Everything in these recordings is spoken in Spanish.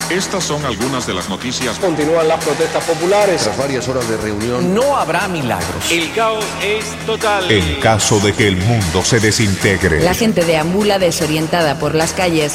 Estas son algunas de las noticias. Continúan las protestas populares. Tras varias horas de reunión. No habrá milagros. El caos es total. En caso de que el mundo se desintegre. La gente deambula desorientada por las calles.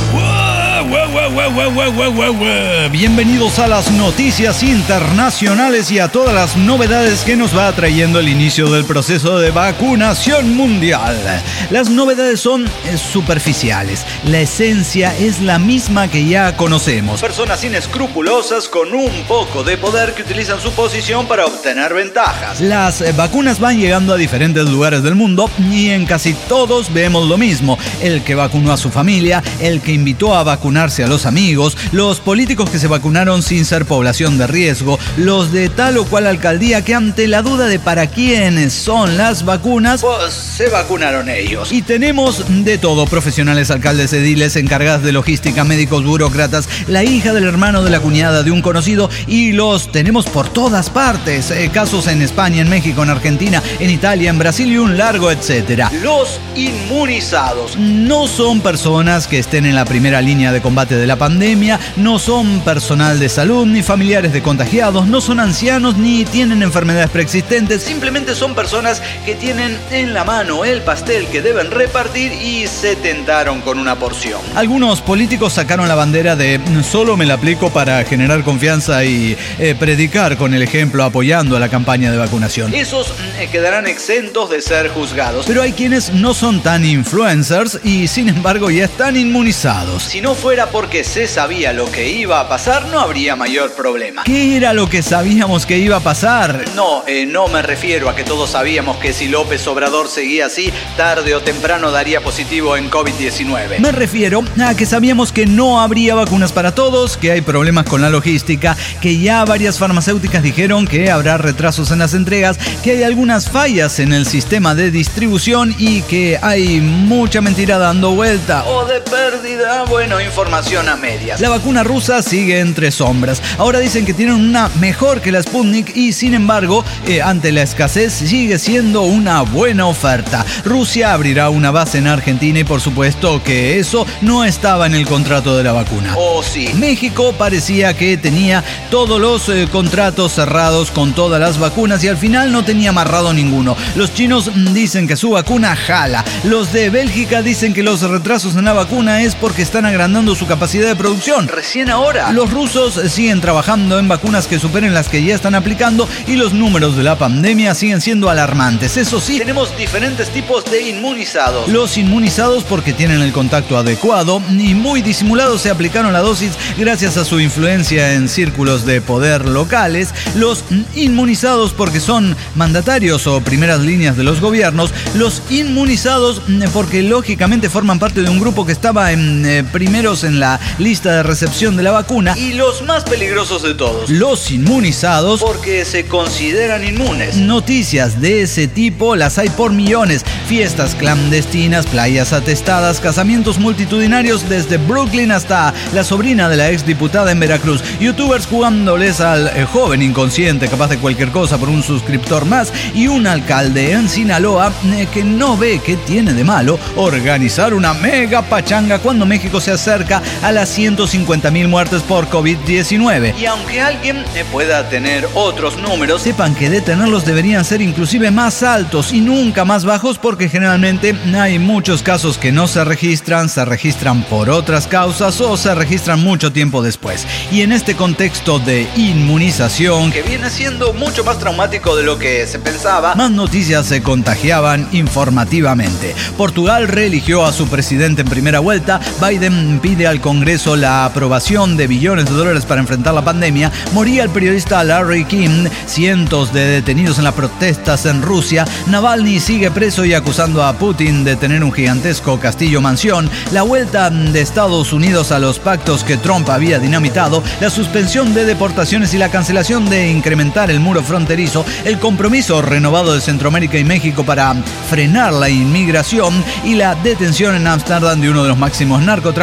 Bienvenidos a las noticias internacionales y a todas las novedades que nos va trayendo el inicio del proceso de vacunación mundial. Las novedades son superficiales. La esencia es la misma que ya conocemos. Personas inescrupulosas con un poco de poder que utilizan su posición para obtener ventajas. Las vacunas van llegando a diferentes lugares del mundo y en casi todos vemos lo mismo. El que vacunó a su familia, el que invitó a vacunarse a los amigos, los políticos que se vacunaron sin ser población de riesgo, los de tal o cual alcaldía que ante la duda de para quiénes son las vacunas, pues se vacunaron ellos. Y tenemos de todo: profesionales, alcaldes, ediles, encargadas de logística, médicos, burócratas, la hija del hermano de la cuñada de un conocido, y los tenemos por todas partes. Casos en España, en México, en Argentina, en Italia, en Brasil y un largo etcétera. Los inmunizados no son personas que estén en la primera línea de combate de la pandemia, no son personal de salud ni familiares de contagiados, no son ancianos ni tienen enfermedades preexistentes, simplemente son personas que tienen en la mano el pastel que deben repartir y se tentaron con una porción. Algunos políticos sacaron la bandera de solo me la aplico para generar confianza y predicar con el ejemplo apoyando a la campaña de vacunación. Esos quedarán exentos de ser juzgados, pero hay quienes no son tan influencers y sin embargo ya están inmunizados. Si no fuera porque se sabía lo que iba a pasar, no habría mayor problema. ¿Qué era lo que sabíamos que iba a pasar? No me refiero a que todos sabíamos que si López Obrador seguía así, tarde o temprano daría positivo en COVID-19. Me refiero a que sabíamos que no habría vacunas para todos, que hay problemas con la logística, que ya varias farmacéuticas dijeron que habrá retrasos en las entregas, que hay algunas fallas en el sistema de distribución y que hay mucha mentira dando vuelta. O de pérdida, bueno, información a medias. La vacuna rusa sigue entre sombras. Ahora dicen que tienen una mejor que la Sputnik y sin embargo, ante la escasez sigue siendo una buena oferta. Rusia abrirá una base en Argentina y por supuesto que eso no estaba en el contrato de la vacuna. ¿O sí? México parecía que tenía todos los contratos cerrados con todas las vacunas y al final no tenía amarrado ninguno. Los chinos dicen que su vacuna jala. Los de Bélgica dicen que los retrasos en la vacuna es porque están agrandando su capacidad de producción. Recién ahora. Los rusos siguen trabajando en vacunas que superen las que ya están aplicando y los números de la pandemia siguen siendo alarmantes. Eso sí, tenemos diferentes tipos de inmunizados. Los inmunizados porque tienen el contacto adecuado y muy disimulados se aplicaron la dosis gracias a su influencia en círculos de poder locales. Los inmunizados porque son mandatarios o primeras líneas de los gobiernos. Los inmunizados porque lógicamente forman parte de un grupo que estaba primeros en la lista de recepción de la vacuna. Y los más peligrosos de todos, los inmunizados porque se consideran inmunes. Noticias de ese tipo las hay por millones. Fiestas clandestinas, playas atestadas, casamientos multitudinarios desde Brooklyn hasta la sobrina de la exdiputada en Veracruz. Youtubers jugándoles al joven inconsciente capaz de cualquier cosa por un suscriptor más y un alcalde en Sinaloa que no ve qué tiene de malo organizar una mega pachanga cuando México se acerca a las 150,000 muertes por COVID-19. Y aunque alguien pueda tener otros números, sepan que detenerlos deberían ser inclusive más altos y nunca más bajos porque generalmente hay muchos casos que no se registran por otras causas o se registran mucho tiempo después. Y en este contexto de inmunización, que viene siendo mucho más traumático de lo que se pensaba, más noticias se contagiaban informativamente. Portugal reeligió a su presidente en primera vuelta. Biden pide al Congreso la aprobación de billones de dólares para enfrentar la pandemia. Moría el periodista Larry King. Cientos de detenidos en las protestas en Rusia. Navalny sigue preso y acusando a Putin de tener un gigantesco castillo-mansión. La vuelta de Estados Unidos a los pactos que Trump había dinamitado. La suspensión de deportaciones y la cancelación de incrementar el muro fronterizo. El compromiso renovado de Centroamérica y México para frenar la inmigración y la detención en Ámsterdam de uno de los máximos narcotraficantes de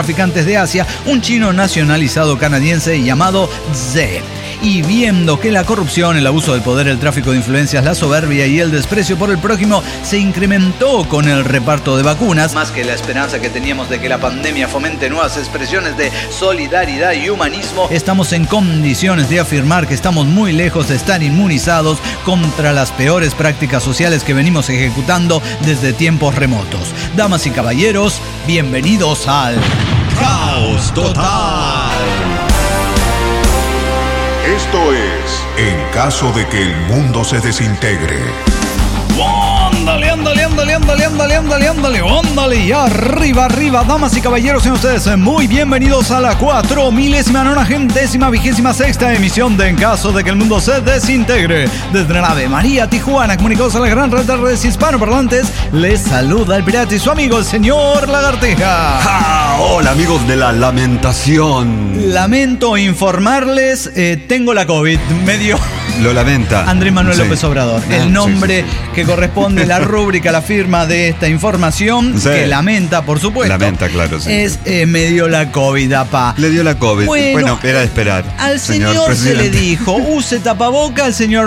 de Asia, un chino nacionalizado canadiense llamado Ze. Y viendo que la corrupción, el abuso del poder, el tráfico de influencias, la soberbia y el desprecio por el prójimo se incrementó con el reparto de vacunas, más que la esperanza que teníamos de que la pandemia fomente nuevas expresiones de solidaridad y humanismo, estamos en condiciones de afirmar que estamos muy lejos de estar inmunizados contra las peores prácticas sociales que venimos ejecutando desde tiempos remotos. Damas y caballeros, bienvenidos al Caos Total. Esto es En caso de que el mundo se desintegre. Ándale, y arriba, damas y caballeros, sean ustedes muy bienvenidos a la 4.096ª emisión de En caso de que el mundo se desintegre. Desde la nave María Tijuana, comunicados a la gran red de redes hispanoparlantes, les saluda el pirata y su amigo, el señor Lagartija. ¡Ja! Hola, amigos de la lamentación. Lamento informarles, tengo la COVID, medio... Lo lamenta. Andrés Manuel López Obrador, el nombre que corresponde, la rúbrica, la firma de esta información, que lamenta, por supuesto. Lamenta, claro, sí. Es me dio la COVID, apá. Le dio la COVID. Bueno, era de esperar. Al señor se le dijo, use tapaboca, al señor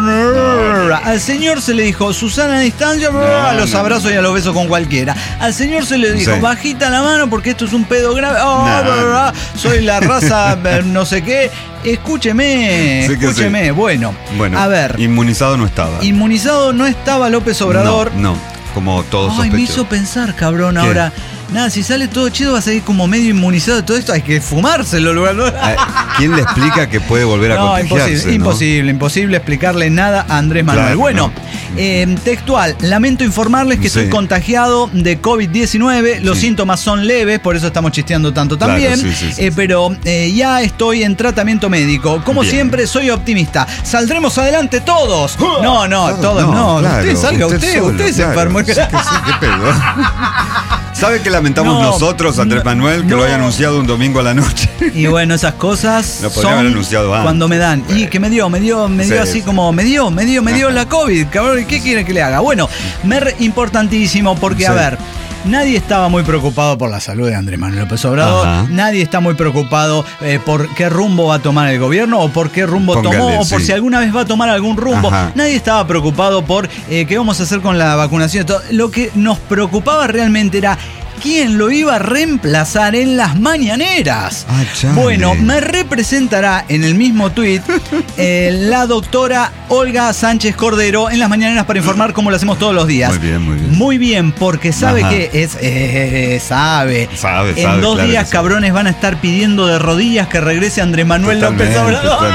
se le dijo, Susana a distancia, a los abrazos y a los besos con cualquiera. Al señor se le dijo, bajita la mano porque esto es un pedo grave. Soy la raza no sé qué. Escúcheme. Bueno, a ver. Inmunizado no estaba. Inmunizado no estaba López Obrador. No, como todos sospechó. Me hizo pensar, cabrón, ahora. Nada, si sale todo chido va a salir como medio inmunizado de todo esto. Hay que fumárselo. ¿Quién le explica que puede volver a contagiarse? Imposible explicarle nada a Andrés Manuel. Claro, bueno, textual, lamento informarles que estoy contagiado de COVID-19. Los síntomas son leves, por eso estamos chisteando tanto también. Pero ya estoy en tratamiento médico. Como siempre, soy optimista. Saldremos adelante todos. Todos no. Claro, usted se enfermó. ¿Qué pedo? ¿Sabe que lamentamos nosotros, Andrés Manuel, que lo haya anunciado un domingo a la noche? Y bueno, esas cosas lo podría haber anunciado antes. Cuando me dan. Y que me dio así como, me dio la COVID, cabrón, ¿qué quiere que le haga? Bueno, importantísimo porque, a ver, nadie estaba muy preocupado por la salud de Andrés Manuel López Obrador. Ajá. Nadie está muy preocupado por qué rumbo va a tomar el gobierno o por qué rumbo tomó o por si alguna vez va a tomar algún rumbo. Ajá. Nadie estaba preocupado por qué vamos a hacer con la vacunación. Lo que nos preocupaba realmente era quién lo iba a reemplazar en las mañaneras. Bueno, me representará en el mismo tuit la doctora Olga Sánchez Cordero en las mañaneras para informar cómo lo hacemos todos los días. Muy bien, porque sabe que es... Sabe. En 2 días, cabrones, van a estar pidiendo de rodillas que regrese Andrés Manuel López Obrador.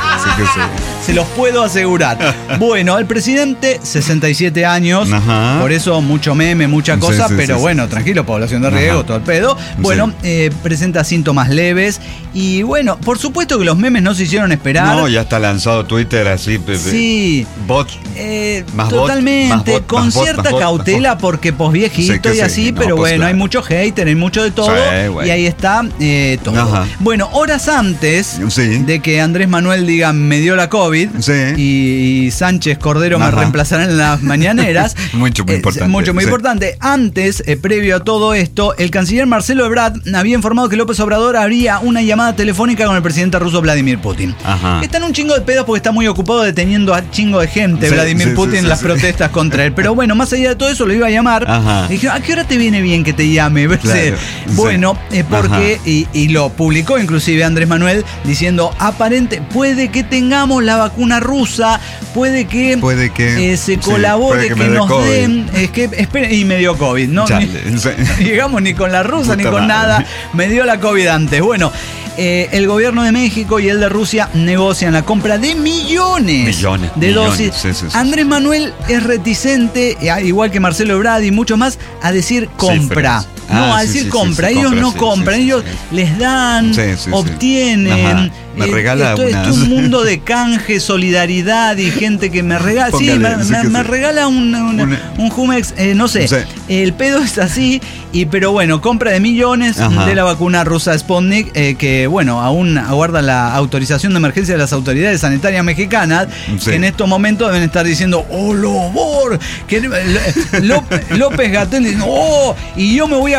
Se los puedo asegurar. Bueno, el presidente, 67 años, por eso mucho meme, mucha cosa, pero bueno, tranquilo, población de riesgo, todo el pedo. Bueno, presenta síntomas leves y bueno, por supuesto que los memes no se hicieron esperar. No, ya está lanzado Twitter así. Sí. Bots. Totalmente, con cierta cautela porque viejito y así, pero bueno, claro, hay mucho hater, hay mucho de todo y ahí está todo. Ajá. Bueno, horas antes de que Andrés Manuel diga me dio la COVID y Sánchez Cordero me reemplazarán en las mañaneras. Muy importante. Antes, previo a todo esto, el canciller Marcelo Ebrard había informado que López Obrador haría una llamada telefónica con el presidente ruso Vladimir Putin. Está en un chingo de pedos porque está muy ocupado deteniendo a chingo de gente Vladimir Putin en las protestas contra él. Pero bueno, más allá de todo eso, lo iba a llamar. Y dije, ¿a qué hora te viene bien que te llame? Claro, bueno, porque, y lo publicó inclusive Andrés Manuel, diciendo, puede que tengamos la vacuna rusa, puede que se colabore, que nos den, esperen, y me dio COVID, ¿no? Llegamos ni con la rusa ni con nada, me dio la COVID antes. Bueno, el gobierno de México y el de Rusia negocian la compra de millones de dosis. Andrés Manuel es reticente, igual que Marcelo Ebrard y muchos más, a decir compra. A decir compra. Ellos no compran, ellos les dan, obtienen. Me regala esto es un mundo de canje, solidaridad y gente que me regala. Me regala un Jumex, no sé. El pedo es así, pero bueno, compra de millones de la vacuna rusa Sputnik, que bueno, aún aguarda la autorización de emergencia de las autoridades sanitarias mexicanas, que en estos momentos deben estar diciendo, ¡oh, Lobor! Que López Gatell dice, ¡oh! Y yo me voy a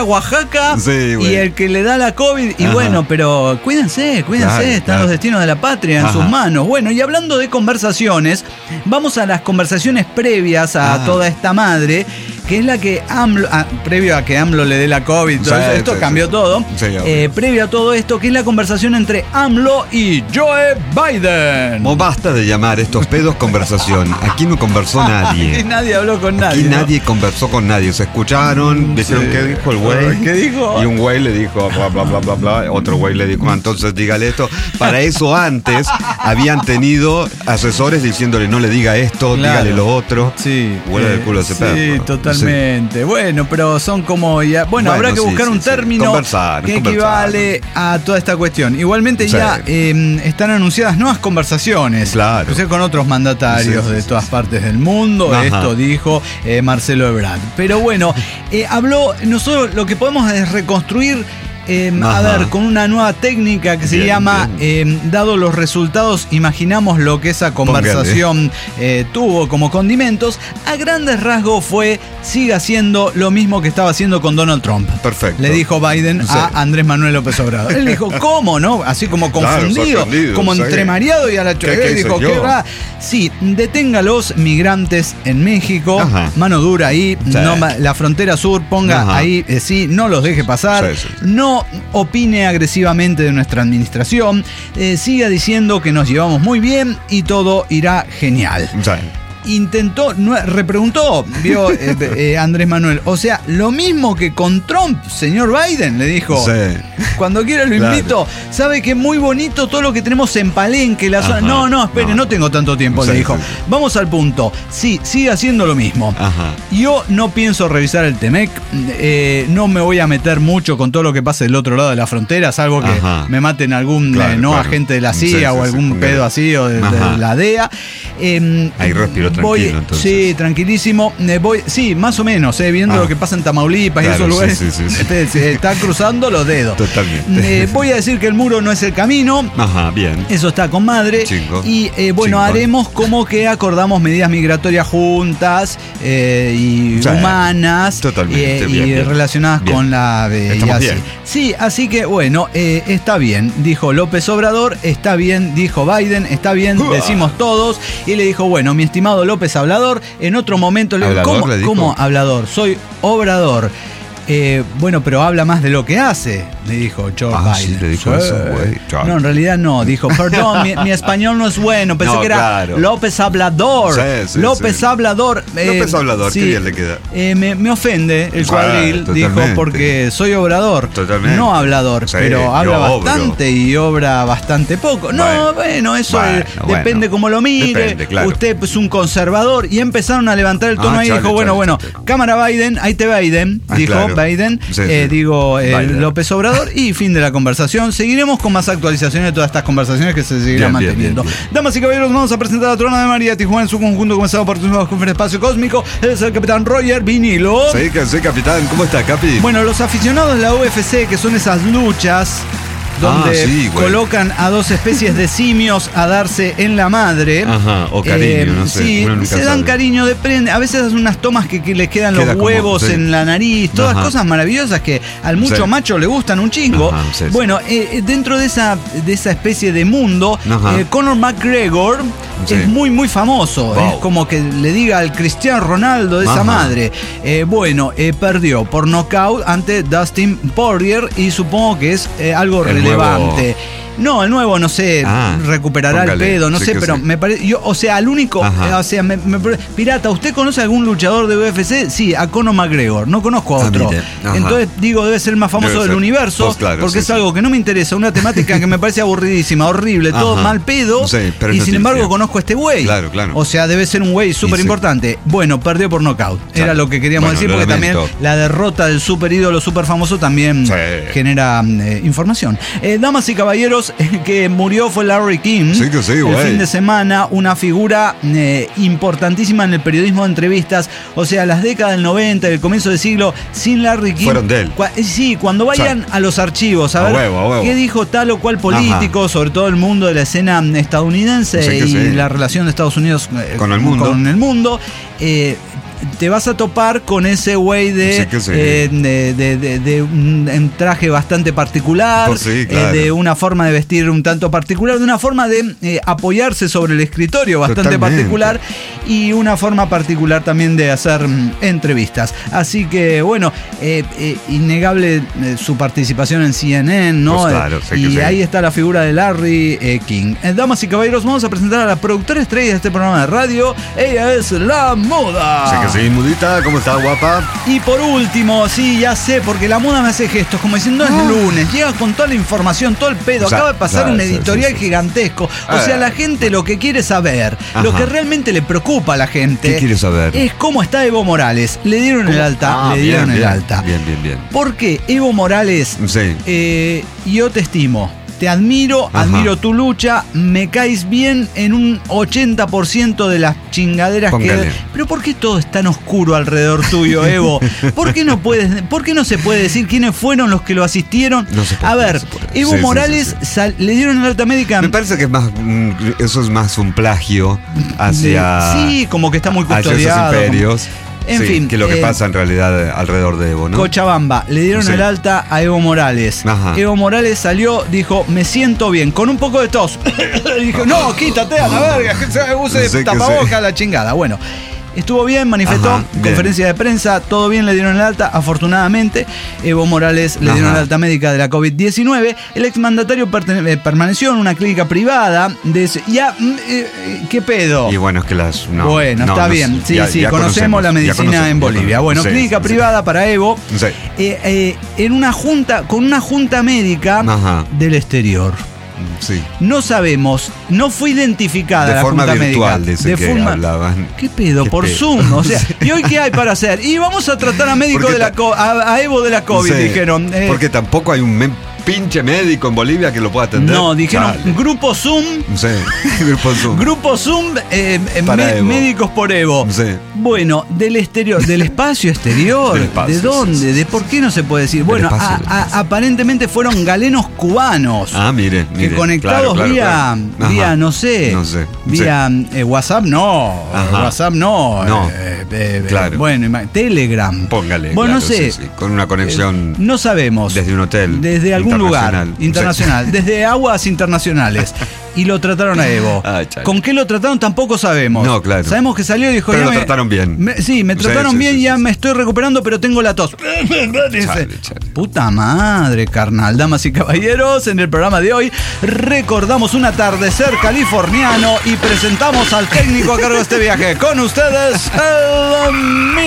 Oaxaca y el que le da la COVID. Y bueno, pero cuídense, están los destinos de la patria en sus manos. Bueno, y hablando de conversaciones, vamos a las conversaciones previas a toda esta madre, que es la que AMLO, previo a que AMLO le dé la COVID, todo esto cambió todo. Previo a todo esto, que es la conversación entre AMLO y Joe Biden. No basta de llamar estos pedos conversación. Aquí no conversó nadie. Aquí nadie habló con nadie. Aquí nadie conversó con nadie. Se escucharon, dijeron qué dijo el güey. ¿Qué dijo? Y un güey le dijo bla, bla, bla, bla, bla. Otro güey le dijo, entonces dígale esto. Para eso antes habían tenido asesores diciéndole no le diga esto, dígale lo otro. Sí. Huele del culo ese perro. Sí, totalmente. Sí. Bueno, pero son como ya. Bueno, habrá que buscar un término que equivale a toda esta cuestión. Igualmente ya están anunciadas nuevas conversaciones. Claro. O sea, con otros mandatarios de todas partes del mundo. Esto dijo Marcelo Ebrard. Pero bueno, habló. Nosotros lo que podemos es reconstruir. A ver, con una nueva técnica que se llama dado los resultados, imaginamos lo que esa conversación tuvo como condimentos. A grandes rasgos sigue haciendo lo mismo que estaba haciendo con Donald Trump. Perfecto. Le dijo Biden a Andrés Manuel López Obrador. Él dijo, ¿cómo, no? Así como confundido, como entremareado y a la chorrera. Él dijo, ¿qué va? Sí, detenga a los migrantes en México, mano dura ahí, no, la frontera sur, ponga ahí, no los deje pasar, no opine agresivamente de nuestra administración, siga diciendo que nos llevamos muy bien y todo irá genial. Intentó, repreguntó, vio Andrés Manuel. O sea, lo mismo que con Trump, señor Biden, le dijo. Cuando quiera lo invito. Sabe que es muy bonito todo lo que tenemos en Palenque, la zona. No, espere, no tengo tanto tiempo, le dijo. Vamos al punto. Sí, sigue haciendo lo mismo. Yo no pienso revisar el Temec. No me voy a meter mucho con todo lo que pasa del otro lado de la frontera, salvo que me maten algún agente de la CIA o algún pedo así, o de la DEA. Ahí respiro tranquilo, entonces. Sí, tranquilísimo. Más o menos, viendo lo que pasa en Tamaulipas y esos lugares. Está cruzando los dedos. Totalmente. Voy a decir que el muro no es el camino. Bien. Eso está con madre. Y haremos como que acordamos medidas migratorias juntas y humanas. Totalmente. Y relacionadas con la. Estamos bien. Sí, así que bueno, está bien, dijo López Obrador, está bien, dijo Biden, está bien, decimos todos. Y le dijo, bueno, mi estimado López Hablador, en otro momento le dijo, ¿cómo hablador? Soy Obrador. Bueno, pero habla más de lo que hace, le dijo Joe Biden. Sí, le dijo eso, güey. No, en realidad no, dijo, perdón, mi español no es bueno, pensé que era López Hablador. López Hablador. López Hablador, qué bien le queda. Me ofende el cuadril, dijo, porque soy obrador, no hablador, pero habla bastante y obra bastante poco. Bueno, eso depende cómo lo mire. Usted es un conservador. Y empezaron a levantar el tono ahí y dijo, bueno, cámara Biden, ahí te Biden, dijo Biden, Biden. López Obrador, y fin de la conversación. Seguiremos con más actualizaciones de todas estas conversaciones que se seguirán manteniendo. Bien. Damas y caballeros, vamos a presentar a Trona de María Tijuana en su conjunto, comenzado por tus nuevos con el espacio cósmico. Es el capitán Roger Vinilo. Sí, capitán, ¿cómo está, Capi? Bueno, los aficionados de la UFC, que son esas luchas donde colocan a dos especies de simios a darse en la madre. O cariño, no sé. Sí, se dan cariño, depende. A veces hacen unas tomas que les quedan los huevos en la nariz, todas cosas maravillosas que al mucho macho le gustan un chingo. Bueno, dentro de esa especie de mundo, Conor McGregor es muy, muy famoso. Es como que le diga al Cristiano Ronaldo de esa madre. Perdió por nocaut ante Dustin Poirier y supongo que es algo relevante. No, el nuevo, no sé, recuperará el pedo, no sé, pero me parece. Al único. Pirata, ¿usted conoce a algún luchador de UFC? Sí, a Conor McGregor. No conozco a otro. Entonces, debe ser el más famoso del universo. Porque es algo que no me interesa. Una temática que me parece aburridísima, horrible, todo mal pedo. Y sin embargo, conozco a este güey. Claro. O sea, debe ser un güey súper importante. Bueno, perdió por nocaut. Era lo que queríamos decir, porque también la derrota del super ídolo, súper famoso, también genera información. Damas y caballeros, que murió fue Larry King. El fin de semana, una figura importantísima en el periodismo de entrevistas. O sea, las décadas del 90 y el comienzo del siglo, sin Larry King. Fueron de él. Cuando vayan a los archos a ver qué dijo tal o cual político, sobre todo el mundo de la escena estadounidense y la relación de Estados Unidos con el mundo. te vas a topar con ese güey de un traje bastante particular, Pues sí, claro. de una forma de vestir un tanto particular, de una forma de apoyarse sobre el escritorio bastante Totalmente. particular y una forma particular también de hacer entrevistas. Así que bueno, innegable su participación en CNN, ¿no? Pues claro, sé que y sí. ahí está la figura de Larry King. Damas y caballeros, vamos a presentar a la productora estrella de este programa de radio. Ella es La Muda. Sé que sí, Mudita, ¿cómo estás, guapa? Y por último, sí, ya sé, porque La Muda me hace gestos, como diciendo es lunes, llega con toda la información, todo el pedo, O sea, acaba de pasar claro, un sí, editorial sí. gigantesco. O sea, la gente lo que quiere saber, lo Ajá. que realmente le preocupa a la gente, ¿Qué quiere saber? es cómo está Evo Morales. Le dieron el alta, le dieron el alta. Bien. ¿Por qué? Evo Morales, Sí. yo te estimo. Te admiro, Ajá. admiro tu lucha, me caes bien en un 80% de las chingaderas Póngale. que... Pero ¿por qué todo es tan oscuro alrededor tuyo, Evo? ¿Por qué no se puede decir quiénes fueron los que lo asistieron? No se puede, A ver, no se puede. Evo Sí, sí, Morales sí. le dieron el alta médica... Me parece que es más, eso es más un plagio hacia... Sí, como que está muy hacia custodiado. esos imperios. En Sí, fin, que lo que pasa en realidad alrededor de Evo, ¿no? Cochabamba, le dieron Sí. el alta a Evo Morales. Ajá. Evo Morales salió, dijo, me siento bien, con un poco de tos. Dijo, no, quítate a la verga, que se use Sí, que tapabocas, sí. la chingada. Bueno, estuvo bien, manifestó, Ajá, bien. conferencia de prensa, todo bien, le dieron el alta, afortunadamente. Evo Morales le dieron Ajá. el alta médica de la COVID-19. El exmandatario permaneció en una clínica privada. ¿Qué pedo? Y bueno, es que las... no, Bueno, no, está no, bien. Sí, ya- sí, ya conocemos la ya medicina conocemos, en ya Bolivia. conocemos. Bueno, Sí, clínica sí, privada para Evo. Sí. En una junta, con una junta médica Ajá. del exterior. Sí. No sabemos, no fue identificada De la forma junta virtual, médica. dice que hablaban. ¿Qué pedo? ¿Qué Por pedo? Zoom. O sea, ¿y hoy qué hay para hacer? Y vamos a tratar a médico Porque de la a Evo de la COVID, Sí, dijeron. Porque tampoco hay un pinche médico en Bolivia que lo pueda atender. No, dijeron, Chale. grupo Zoom. Sí, grupo Zoom. Grupo Zoom, Para Evo. médicos por Evo. Sí. Bueno, del exterior, del espacio exterior. Del espacio, ¿De dónde? sí, sí, ¿De por qué no se puede decir? Del Bueno, espacio, del espacio. aparentemente fueron galenos cubanos. Ah, mire. Que conectados claro, vía, claro. vía Ajá. no sé, vía WhatsApp no, Ajá. WhatsApp no, No. Claro. bueno, Telegram. Póngale. Bueno, claro, no sé, sí, sí, con una conexión no sabemos. desde un hotel. Desde algún lugar internacional. internacional, desde aguas internacionales. Y lo trataron a Evo. Ay, chale. ¿Con qué lo trataron? Tampoco sabemos. No, claro. Sabemos que salió y dijo... Pero ya lo trataron bien. Sí, me trataron Sí, sí, bien, sí, ya sí. me estoy recuperando, pero tengo la tos. Dice, Chale. puta madre, carnal. Damas y caballeros, en el programa de hoy recordamos un atardecer californiano y presentamos al técnico a cargo de este viaje. Con ustedes, el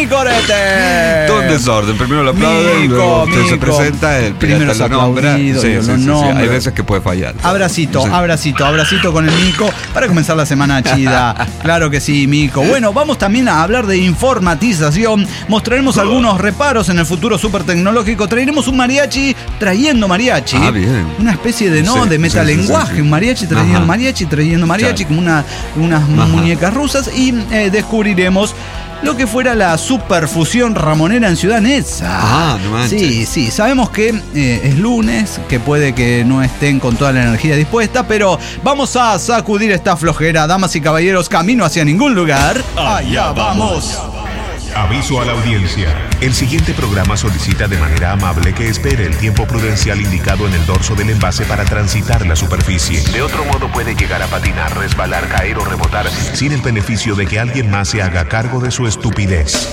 Micorete. Todo en desorden. Primero lo aplauden, Mico, luego usted se Mico. presenta, el Primero pirata es lo nombra. aplaudido, Sí, yo sí, lo sí, sí. nombro. Hay veces que puede fallar. Abracito, Sí. abracito con el Mico para comenzar la semana chida. Claro que sí, Mico. Bueno, vamos también a hablar de informatización. Mostraremos algunos reparos en el futuro súper tecnológico. Traeremos un mariachi trayendo mariachi. Ah, bien. Una especie de, ¿no? Sí, de metalenguaje. sí, sí, sí. Un mariachi trayendo Ajá. mariachi, trayendo mariachi, Claro. como unas Ajá. muñecas rusas. Y descubriremos lo que fuera la superfusión ramonera en Ciudad Neza. Ah, no manches. Sí, sabemos que es lunes, que puede que no estén con toda la energía dispuesta, pero vamos a sacudir esta flojera, damas y caballeros, camino hacia ningún lugar. Allá vamos. Aviso a la audiencia. El siguiente programa solicita de manera amable que espere el tiempo prudencial indicado en el dorso del envase para transitar la superficie. De otro modo puede llegar a patinar, resbalar, caer o rebotar sin el beneficio de que alguien más se haga cargo de su estupidez.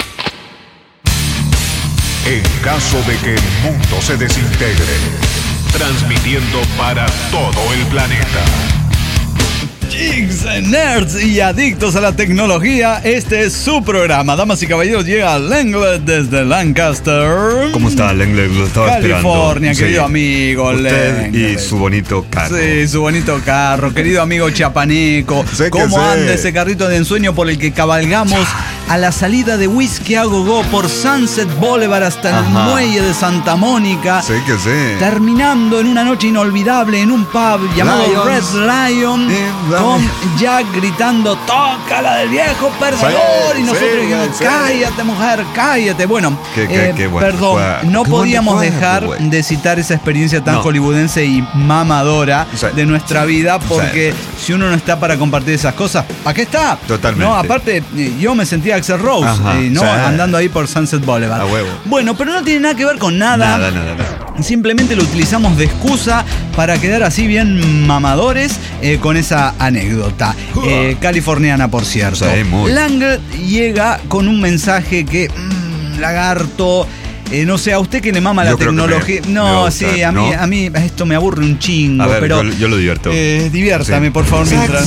En caso de que el mundo se desintegre, transmitiendo para todo el planeta. Geeks, nerds y adictos a la tecnología, este es su programa. Damas y caballeros, llega Lenglet desde Lancaster. ¿Cómo está, Lenglet? Lo estaba California, esperando. querido Sí. amigo Usted y Lenglet. su bonito carro. Sí, su bonito carro, querido amigo chiapaneco. Sé que ¿Cómo sé. anda ese carrito de ensueño por el que cabalgamos a la salida de Whisky a Go por Sunset Boulevard hasta el Ajá. muelle de Santa Mónica? Sé que sé. Terminando en una noche inolvidable en un pub llamado Lions. Red Lion, con Jack gritando "toca la del viejo perdedor", Sí, y nosotros sí, dijimos sí. "cállate mujer, cállate". Bueno, Qué bueno. perdón, Fue- no qué podíamos bueno, dejar güey. de citar esa experiencia tan No. hollywoodense y mamadora Sí. de nuestra vida, porque si uno no está para compartir esas cosas, ¿para qué está? Totalmente. No, aparte, yo me sentía Axl Rose, Ajá, ¿no? sí. Andando ahí por Sunset Boulevard. A huevo. Bueno, pero no tiene nada que ver con nada. Nada. Simplemente lo utilizamos de excusa para quedar así bien mamadores con esa anécdota. Californiana, por cierto. Sí, muy. Lang llega con un mensaje que... lagarto... no sé, a usted que le mama la tecnología. me va a gustar, sí, a mí esto me aburre un chingo. A ver, pero yo lo divierto. Diviértame, Sí. por favor, mientras.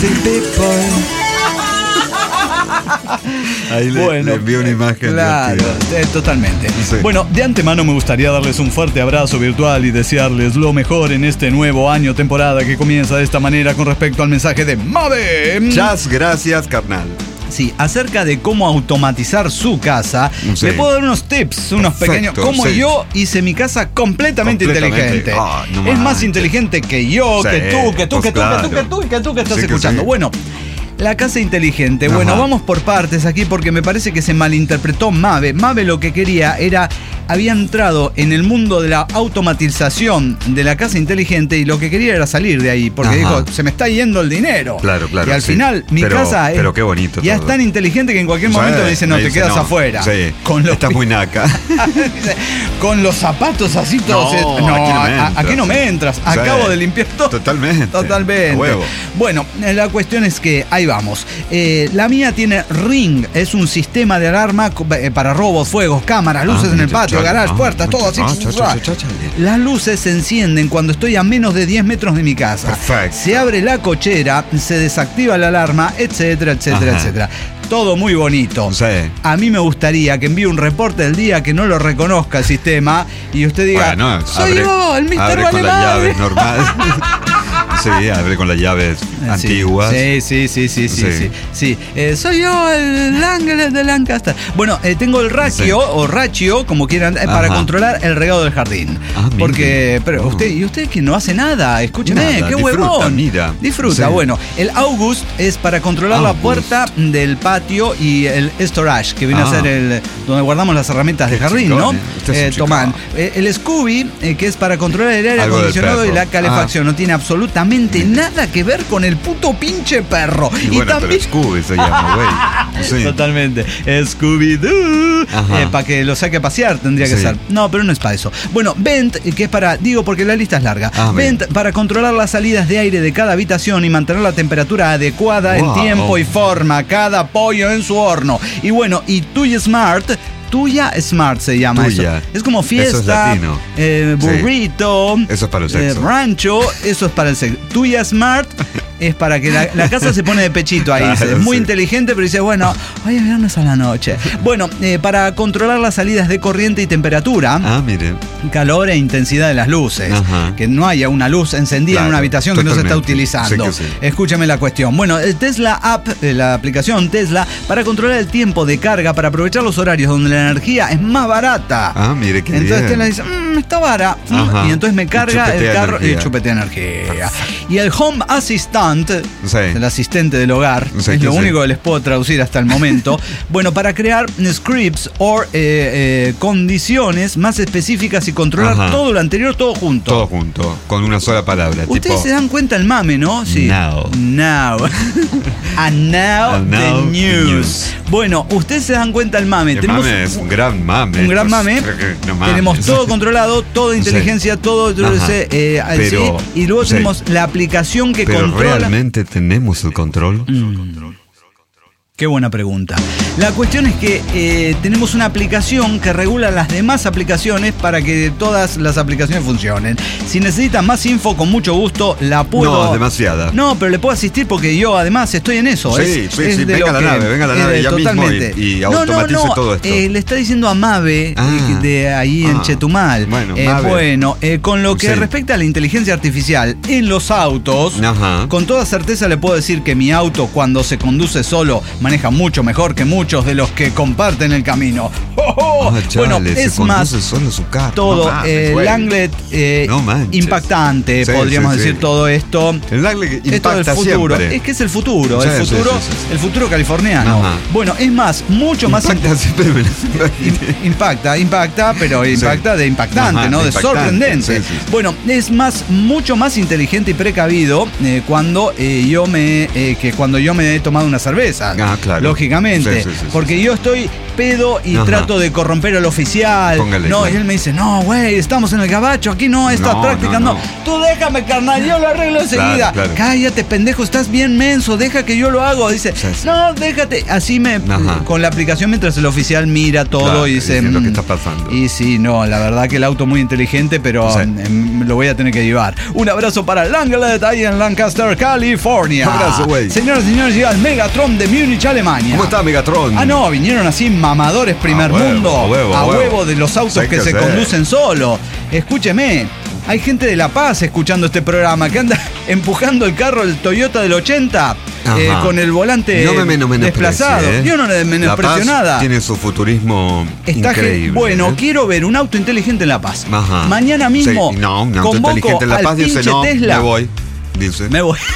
Ahí le envío una imagen. Claro, totalmente. Sí. Bueno, de antemano me gustaría darles un fuerte abrazo virtual y desearles lo mejor en este nuevo año, temporada que comienza de esta manera con respecto al mensaje de Mave. Muchas gracias, carnal. Sí, acerca de cómo automatizar su casa, Sí. le puedo dar unos tips, unos Perfecto, pequeños. Cómo sí. yo hice mi casa completamente inteligente. Ah, no es más manches. inteligente que yo, Sí, que tú, que pues claro. que estás Sí, que escuchando. sí. Bueno. La casa inteligente. Ajá. Bueno, vamos por partes aquí porque me parece que se malinterpretó Mave. Mave lo que quería era... Había entrado en el mundo de la automatización de la casa inteligente y lo que quería era salir de ahí. Porque Ajá. dijo, se me está yendo el dinero. Claro. Y al sí. final, mi casa es... Pero qué bonito Ya todo. es tan inteligente que en cualquier Sí, momento me dice, no, me te dice, quedas no. afuera. Sí. Con los Estás muy naca. con los zapatos así todos. Aquí no me entras. Sí. Acabo de limpiar todo. Totalmente. Totalmente. A huevo. Bueno, la cuestión es que ahí vamos. La mía tiene Ring, es un sistema de alarma para robos, fuegos, cámaras, luces en el patio, garage, puertas, todo así. Las luces se encienden cuando estoy a menos de 10 metros de mi casa. Perfecto. Se abre la cochera, se desactiva la alarma, etcétera, etcétera, Ajá. etcétera. Todo muy bonito. Sí. A mí me gustaría que envíe un reporte del día que no lo reconozca el sistema y usted diga, Bueno, soy yo, el Mr. abre con las Vale llaves normales. Sí, abre con las llaves antiguas. Sí. Soy yo, el ángel de Lancaster. Bueno, tengo el raquio, Sí. o rachio, como quieran, para Ajá. controlar el regado del jardín. Ah, mire. Porque, pero No. usted que no hace nada, escúcheme, Nada, qué disfruta, huevón. mira. Disfruta, Sí. bueno. El August es para controlar la August. puerta del patio y el storage, que viene a ser el donde guardamos las herramientas de jardín, chingón, ¿no? usted es un chingón. Tomán. El Scooby, que es para controlar el aire Algo del acondicionado y perro. la calefacción. No tiene absolutamente nada que ver con el puto pinche perro. Y bueno, también... pero Scooby se llama, güey. Sí. Totalmente. Scooby-Doo. Ajá. Para que lo saque a pasear tendría que Sí. ser. No, pero no es para eso. Bueno, Vent, que es para... Digo porque la lista es larga. Vent para controlar las salidas de aire de cada habitación y mantener la temperatura adecuada Wow. en tiempo y forma. Cada pollo en su horno. Y bueno, y Tuya Smart... Tuya Smart se llama Tuya. eso. Es como Eso fiesta, es latino. burrito, Eso es para el sexo. rancho, eso es para el sexo. Tuya Smart es para que la casa se pone de pechito ahí. Claro, Es muy sí. inteligente, pero dice, bueno, hoy es viernes a la noche. Bueno, para controlar las salidas de corriente y temperatura, Ah, mire. calor e intensidad de las luces. Ajá. Que no haya una luz encendida en Claro, una habitación que no se está totalmente. utilizando. Sí que sí. Escúchame la cuestión. Bueno, el Tesla App, la aplicación Tesla, para controlar el tiempo de carga, para aprovechar los horarios donde la energía es más barata. Ah, mire qué Entonces bien. Tesla dice, está vara. Ajá. Y entonces me carga Y chupetea el carro y energía. chupetea energía. Y el Home Assistant, Sí. el asistente del hogar, Sí, es que lo sí. único que les puedo traducir hasta el momento. Bueno, para crear scripts o condiciones más específicas y controlar Ajá. todo lo anterior, todo junto. Todo junto, con una sola palabra. Ustedes tipo, se dan cuenta el mame, ¿no? Sí. Now. And now And the now the news. news. Bueno, ustedes se dan cuenta el mame. el mame es un gran mame. un gran Pues, mame. no mames. Tenemos todo controlado, toda inteligencia, todo Ajá. Pero, sí, y luego sí. tenemos la aplicación que Pero controla. realmente tenemos el control. Qué buena pregunta. La cuestión es que tenemos una aplicación que regula las demás aplicaciones para que todas las aplicaciones funcionen. Si necesitan más info, con mucho gusto la puedo... No, es demasiada. No, pero le puedo asistir porque yo además estoy en eso. Sí, sí, es sí, de venga lo la nave ya mismo totalmente. y automatice todo esto. Le está diciendo a Mave de ahí en Chetumal. Bueno, Mave. Bueno, con lo que Sí. respecta a la inteligencia artificial en los autos, Ajá. con toda certeza le puedo decir que mi auto cuando se conduce solo maneja mucho mejor que muchos de los que comparten el camino. Bueno, es más, solo su carro. todo, el Langlet impactante, podríamos decir todo esto. El Langlet impacta esto del futuro. siempre. Es que es el futuro, Sí, el futuro californiano. Ajá. Bueno, es más, mucho más siempre. impacta, pero impacta de impactante, Ajá, ¿no? De impactante. sorprendente. Sí. Bueno, es mucho más inteligente y precavido cuando yo me he tomado una cerveza. Claro. Lógicamente. Sí. Porque yo estoy pedo y Ajá. trato de corromper al oficial. Póngale, no, claro. y él me dice, no, güey, estamos en el gabacho, aquí no, estás practicando. no. Tú déjame, carnal, yo lo arreglo enseguida. Claro. Cállate, pendejo, estás bien menso, deja que yo lo hago. Dice, Sí. no, déjate. Así con la aplicación, mientras el oficial mira todo, Claro, y dice, lo que está pasando. Y sí, no, la verdad que el auto muy inteligente, pero Sí. lo voy a tener que llevar. Un abrazo para Langlet ahí en Lancaster, California. Abrazo, güey. Señoras y señores, llega el Megatron de Múnich, Alemania. ¿Cómo está Megatron? Ah, no, vinieron así mamadores primer A huevo, mundo. a huevo. De los autos Hay que que se hacer. conducen solo. Escúcheme. Hay gente de La Paz escuchando este programa que anda empujando el carro, el Toyota del 80, con el volante desplazado. Yo no le menosprecio La Paz nada. Tiene su futurismo increíble. Bueno, quiero ver un auto inteligente en La Paz. Ajá. Mañana mismo Sí, no, un auto convoco inteligente en La al Paz dice pinche no, Tesla. me voy. Dice. Me voy.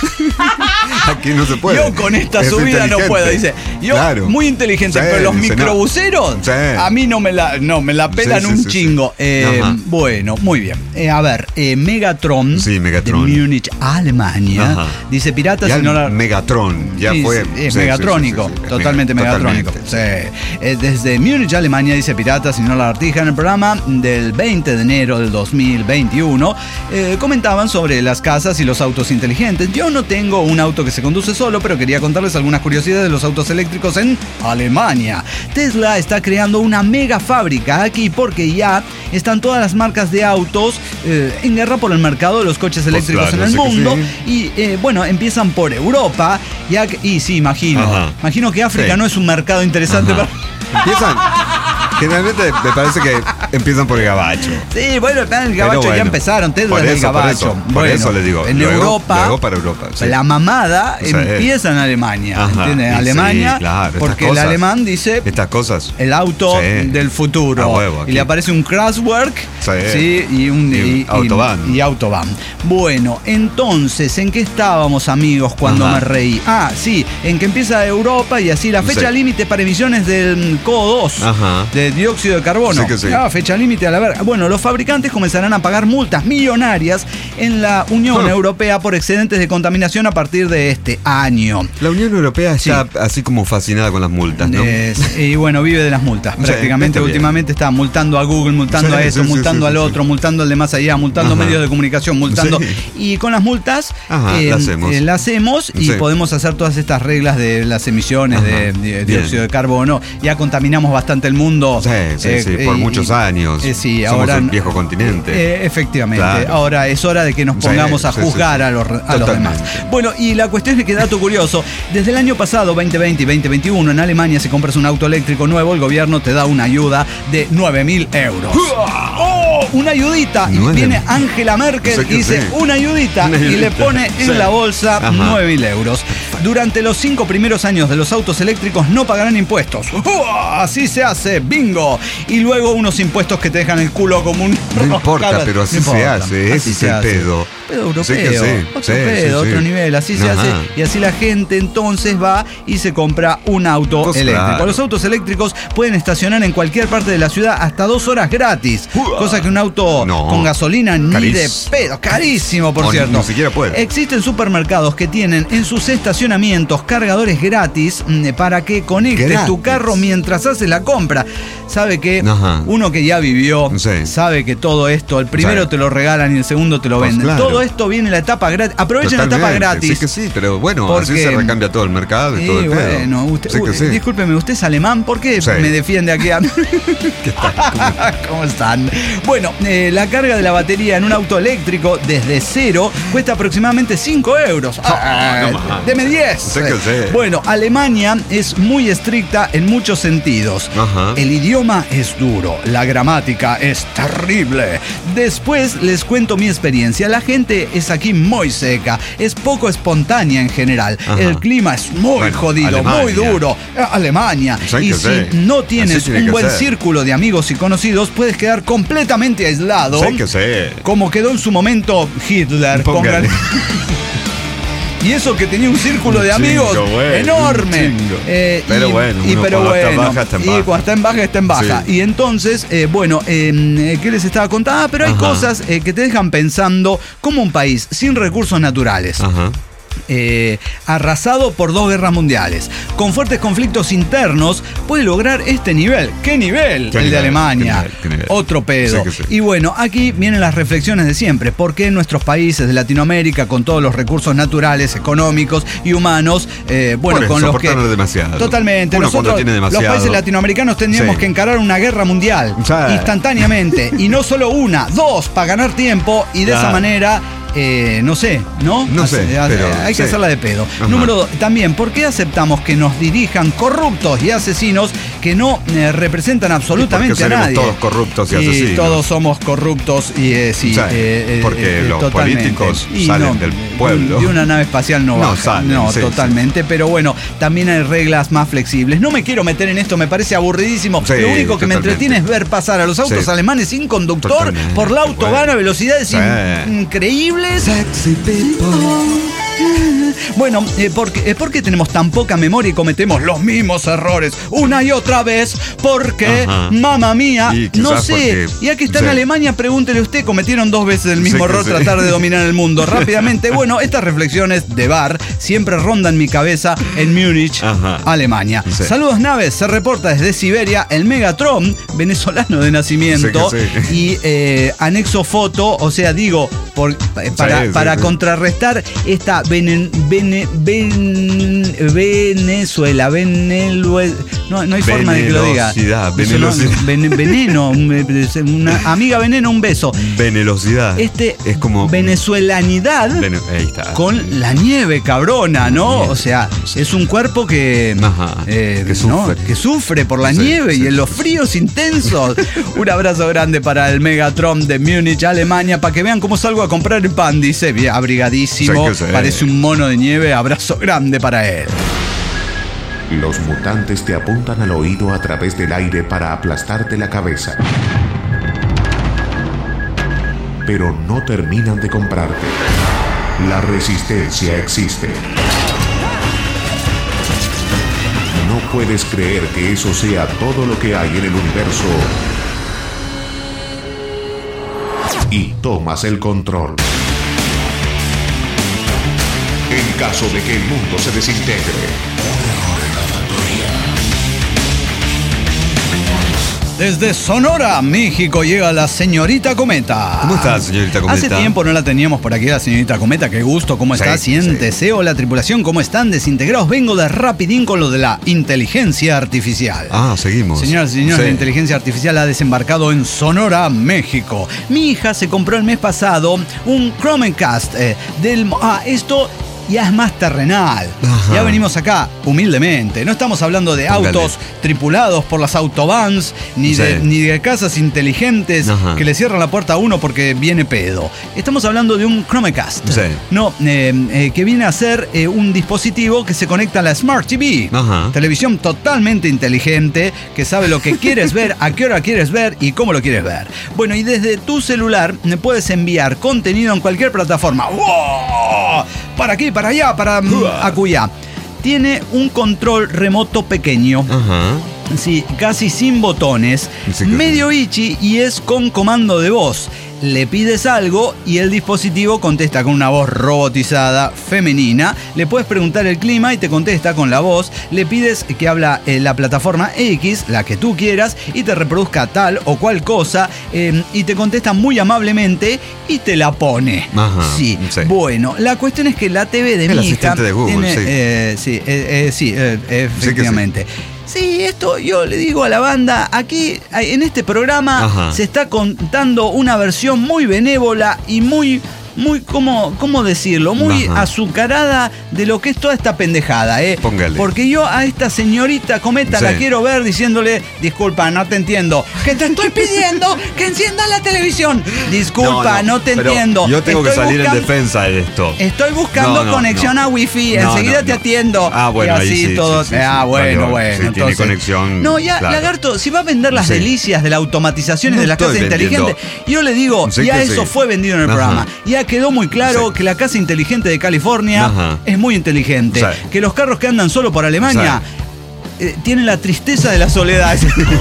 Aquí no se puede. Yo con esta Es subida no inteligente. puedo, dice. Yo, Claro. muy inteligente, Sí, pero los dice, no. microbuseros, Sí. a mí me la pelan Sí, un sí. chingo. Ajá. Bueno, muy bien. A ver, Megatron, Sí, Megatron. de Múnich, Alemania. Ajá. Dice piratas Ya y no la... Megatron, ya Sí, fue. es sí, megatrónico, sí. totalmente megatrónico. Totalmente. Sí. Desde Múnich, Alemania, dice Piratas y no la Lagartija, en el programa del 20 de enero del 2021, comentaban sobre las casas y los autos inteligentes. Yo no tengo un auto que se conduce solo, pero quería contarles algunas curiosidades de los autos eléctricos en Alemania. Tesla está creando una mega fábrica aquí porque ya están todas las marcas de autos en guerra por el mercado de los coches eléctricos claro, en el sé que mundo. sí. Y bueno, empiezan por Europa. Y sí, imagino. Ajá. Imagino que África Sí. no es un mercado interesante Ajá. para... Empiezan. Generalmente me parece que empiezan por el gabacho. Sí, bueno, en el gabacho Pero bueno, ya empezaron, Tesla por en el eso, gabacho. por eso les digo. En luego, Europa, luego para Europa. Sí. la mamada Sí. empieza en Alemania. Ajá, ¿Entiendes? y Alemania, sí, claro, estas porque el cosas. alemán dice Estas cosas. el auto Sí. del futuro. A huevo, y aquí. le aparece un Kraftwerk, Sí. y Autobahn. y Autobahn. Bueno, entonces, ¿en qué estábamos, amigos, cuando Ajá. me reí? Ah, sí, en que empieza Europa y así la fecha Sí. límite para emisiones del CO2, Ajá. de dióxido de carbono. Sí que sí. Ah, fecha límite a la verga. Bueno, los fabricantes comenzarán a pagar multas millonarias en la Unión Europea por excedentes de contaminación a partir de este año. La Unión Europea está así como fascinada con las multas, ¿no? Y bueno, vive de las multas. Sí, Prácticamente está bien. últimamente está multando a Google, multando Sí, a esto, sí, sí, multando sí, al sí, otro, sí. multando al de más allá, multando Ajá. medios de comunicación, multando. Sí. Y con las multas Ajá, la hacemos. y Sí. podemos hacer todas estas reglas de las emisiones Ajá. de Bien. dióxido de carbono. Ya contaminamos bastante el mundo. Sí, por muchos años. Sí, Somos ahora el viejo continente. efectivamente. Claro. Ahora es hora de que nos Sí, pongamos a sí, juzgar sí, sí. a los Totalmente. demás. Bueno, y la cuestión es que, dato curioso, desde el año pasado, 2020 y 2021, en Alemania, si compras un auto eléctrico nuevo, el gobierno te da una ayuda de 9.000 euros. ¡Oh! Una ayudita. Y 9.000. viene Angela Merkel Sé que y dice, sí. una ayudita, Una y le ayudita. pone en Sí. la bolsa Ajá. 9.000 euros. Durante los 5 primeros años de los autos eléctricos no pagarán impuestos. Así se hace, bingo. Y luego unos impuestos que te dejan el culo como un... No importa, pero así No se importa. hace. Así Ese es se el hace. pedo. Pedo europeo, Sí que sí. otro Sí, pedo, sí, otro sí. nivel, así se Ajá. hace. Y así la gente entonces va y se compra un auto Pues eléctrico. claro. Los autos eléctricos pueden estacionar en cualquier parte de la ciudad hasta 2 horas gratis. Cosa que un auto No. con gasolina ni de Carísimo. pedo. Carísimo, por O cierto. ni siquiera puede. Existen supermercados que tienen en sus estacionamientos cargadores gratis para que conectes Gratis. tu carro mientras haces la compra. Sabe que Ajá. uno que ya vivió Sí. sabe que todo esto, el primero Sí. te lo regalan y el segundo te lo Pues venden. claro. Todo esto viene en la etapa gratis. Aprovechen la etapa Totalmente. gratis. Sí que sí, pero bueno, Porque- así se recambia todo el mercado y todo el pedo. bueno, usted, Sí que sí. discúlpeme, ¿usted es alemán? ¿Por qué Sí. me defiende aquí? ¿Qué tal? ¿Cómo están? Bueno, la carga de la batería en un auto eléctrico desde cero cuesta aproximadamente 5 euros. Deme 10. Sé que sé. Bueno, Alemania es muy estricta en muchos sentidos. Ajá. El idioma es duro, la gramática es terrible. Después les cuento mi experiencia. La gente gente es aquí muy seca, es poco espontánea en general. Ajá. El clima es muy jodido, Alemania. muy duro. Alemania. ¿Saben Y qué si sé? no tienes Así tiene un que buen ser. círculo de amigos y conocidos, puedes quedar completamente aislado. Sé que sé. Como quedó en su momento Hitler. Póngale. Y eso que tenía un círculo de Un amigos chingo, bueno, enorme. un chingo. Pero bueno, uno pero cuando está en bueno, baja, está en y baja. cuando está en baja, está en baja. Sí. Y entonces, ¿qué les estaba contando? Pero hay Ajá. cosas que te dejan pensando como un país sin recursos naturales. Ajá. Arrasado por 2 guerras mundiales, con fuertes conflictos internos, puede lograr este nivel. ¿Qué nivel? ¿Qué El nivel? de Alemania. ¿Qué nivel? Otro pedo. Sí que sí. Y bueno, aquí vienen las reflexiones de siempre. ¿Por qué nuestros países de Latinoamérica, con todos los recursos naturales, económicos y humanos, Por eso, con los que... soportarlo demasiado. Totalmente. Uno cuando Nosotros, tiene los demasiado. países latinoamericanos, tendríamos Sí. que encarar una guerra mundial Sí. instantáneamente. Y no solo una, 2, para ganar tiempo y de esa Claro. manera... no sé, ¿no? No sé, pero hay que sí. hacerla de pedo. Ajá. Número 2, también, ¿por qué aceptamos que nos dirijan corruptos y asesinos que no representan absolutamente Porque a seremos nadie? todos corruptos y asesinos. Todos somos corruptos y sí. Sí, porque los totalmente. políticos Y salen del pueblo. De una nave espacial no No baja. salen, No, sí, totalmente. Pero bueno, también hay reglas más flexibles. No me quiero meter en esto, me parece aburridísimo. Sí, Lo único que me totalmente. entretiene es ver pasar a los autos Sí. alemanes sin conductor Totalmente. por la autobahn Bueno. a velocidades Sí. increíbles. Bueno, ¿por qué tenemos tan poca memoria y cometemos los mismos errores una y otra vez? Porque, Ajá. mamma mía, Y quizás no sé. porque- Y aquí está en sí. Alemania, pregúntele usted, cometieron 2 veces el mismo Sí que error, sí. tratar de dominar el mundo rápidamente. Bueno, estas reflexiones de bar siempre rondan mi cabeza en Múnich, Ajá. Alemania. Sí. Saludos, naves, se reporta desde Siberia el Megatron, venezolano de nacimiento, Sí que sí. y anexo foto, o sea, digo, para sí, sí. contrarrestar esta Venezuela, no hay forma de que lo diga. Veneno, una amiga veneno, un beso. Venelocidad. Es como venezuelanidad Ahí está. con la nieve, cabrona, ¿no? O sea, es un cuerpo que, Ajá, que ¿no? sufre. Que sufre por la Sí, nieve sí, y en sí. los fríos intensos. Un abrazo grande para el Megatron de Múnich, Alemania, para que vean cómo salgo a comprar el pan. Dice, bien abrigadísimo, Sí que sí. parece un mono de nieve. Abrazo grande para él. Los mutantes te apuntan al oído a través del aire para aplastarte la cabeza. Pero no terminan de comprarte. La resistencia existe. No puedes creer que eso sea todo lo que hay en el universo. Y tomas el control. En caso de que el mundo se desintegre. Desde Sonora, México, llega la señorita Cometa. ¿Cómo está, señorita Cometa? Hace tiempo no la teníamos por aquí, la señorita Cometa. Qué gusto, ¿cómo está? Sí, Siéntese. sí. Hola, tripulación, ¿cómo están? Desintegrados. Vengo de rapidín con lo de la inteligencia artificial. Ah, seguimos. Señoras y señores, Sí. la inteligencia artificial ha desembarcado en Sonora, México. Mi hija se compró el mes pasado un Chromecast esto ya es más terrenal. Ajá. Ya venimos acá humildemente. No estamos hablando de Póngale. autos tripulados por las autobans, ni, Sí. ni de casas inteligentes Ajá. que le cierran la puerta a uno porque viene pedo. Estamos hablando de un Chromecast. Sí. No, que viene a ser un dispositivo que se conecta a la Smart TV. Ajá. Televisión totalmente inteligente, que sabe lo que quieres ver, a qué hora quieres ver y cómo lo quieres ver. Bueno, y desde tu celular puedes enviar contenido en cualquier plataforma. ¡Wow! Para aquí, para allá, para acullá. Tiene un control remoto pequeño. Ajá. Sí, casi sin botones, Sí, que medio ichi y es con comando de voz. Le pides algo y el dispositivo contesta con una voz robotizada femenina. Le puedes preguntar el clima y te contesta con la voz. Le pides que habla la plataforma X, la que tú quieras, y te reproduzca tal o cual cosa y te contesta muy amablemente y te la pone. Ajá, Sí. sí. Bueno, la cuestión es que la TV de El mi hija asistente de Google, efectivamente. Sí, esto yo le digo a la banda, aquí en este programa Ajá. se está contando una versión muy benévola y muy muy, ¿cómo decirlo? Muy Ajá. azucarada de lo que es toda esta pendejada, Póngale. Porque yo a esta señorita Cometa Sí. la quiero ver diciéndole, disculpa, no te entiendo, que te estoy pidiendo que enciendas la televisión. Disculpa, no te pero entiendo. Yo tengo que Estoy salir en buscando- defensa de esto. Estoy buscando No, conexión no. a Wi-Fi, No, enseguida no, te no. atiendo. Ah, bueno, y así ahí sí, todo. sí, sí, Ah, sí. bueno. Sí, tiene entonces- conexión, No, ya, claro. Lagarto, si va a vender las Sí. delicias de la automatización y No de las casas estoy vendiendo. inteligentes, yo le digo, Sí ya que eso sí. fue vendido en el Ajá. programa. Ya quedó muy claro Sí. que la casa inteligente de California Ajá. es muy inteligente. Sí. Que los carros que andan solo por Alemania tienen la tristeza de la soledad.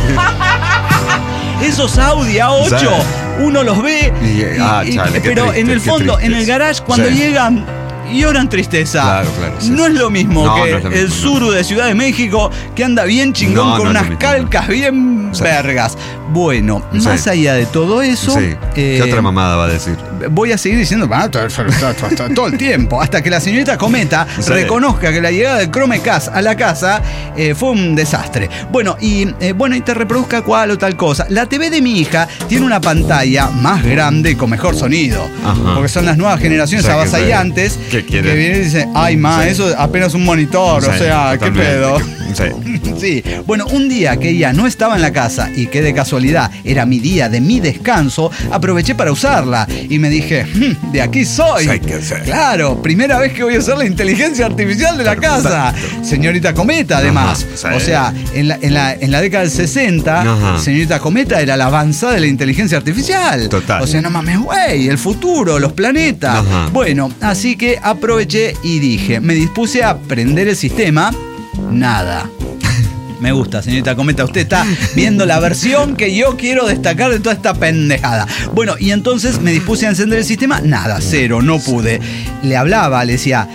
Esos Audi A8, Sí. uno los ve, chale, qué pero triste, en el qué fondo, tristes. en el garage, cuando Sí. llegan, lloran tristeza. Claro, sí, No sí. es lo mismo No, que no es lo el mismo, Suru de Ciudad de México, que anda bien chingón No, con no es lo unas mismo, calcas bien Sí. vergas. Bueno, Sí. más allá de todo eso, Sí. ¿Qué otra mamada va a decir? voy a seguir diciendo todo el tiempo, hasta que la señorita Cometa Sí. reconozca que la llegada del Chromecast a la casa fue un desastre. Bueno, y te reproduzca cual o tal cosa. La TV de mi hija tiene una pantalla más grande y con mejor sonido. Ajá. Porque son las nuevas generaciones O sea, que avasallantes ¿qué quiere? que vienen y dicen, ay, ma, Sí. eso es apenas un monitor, o Sí, sea, qué totalmente. pedo. Sí. Sí, bueno, un día que ella no estaba en la casa y que de casualidad era mi día de mi descanso, aproveché para usarla y me dije, de aquí soy. Sí, hay que ser. Claro, primera vez que voy a usar la inteligencia artificial de la casa. Señorita Cometa, además. Ajá, sí. O sea, en la década del 60, Ajá. señorita Cometa era la avanzada de la inteligencia artificial. Total. O sea, no mames, güey, el futuro, los planetas. Ajá. Bueno, así que aproveché y dije, me dispuse a prender el sistema. Nada. Me gusta, señorita Cometa. Usted está viendo la versión que yo quiero destacar de toda esta pendejada. Bueno, y entonces me dispuse a encender el sistema. Nada, cero, no pude. Le hablaba, le decía,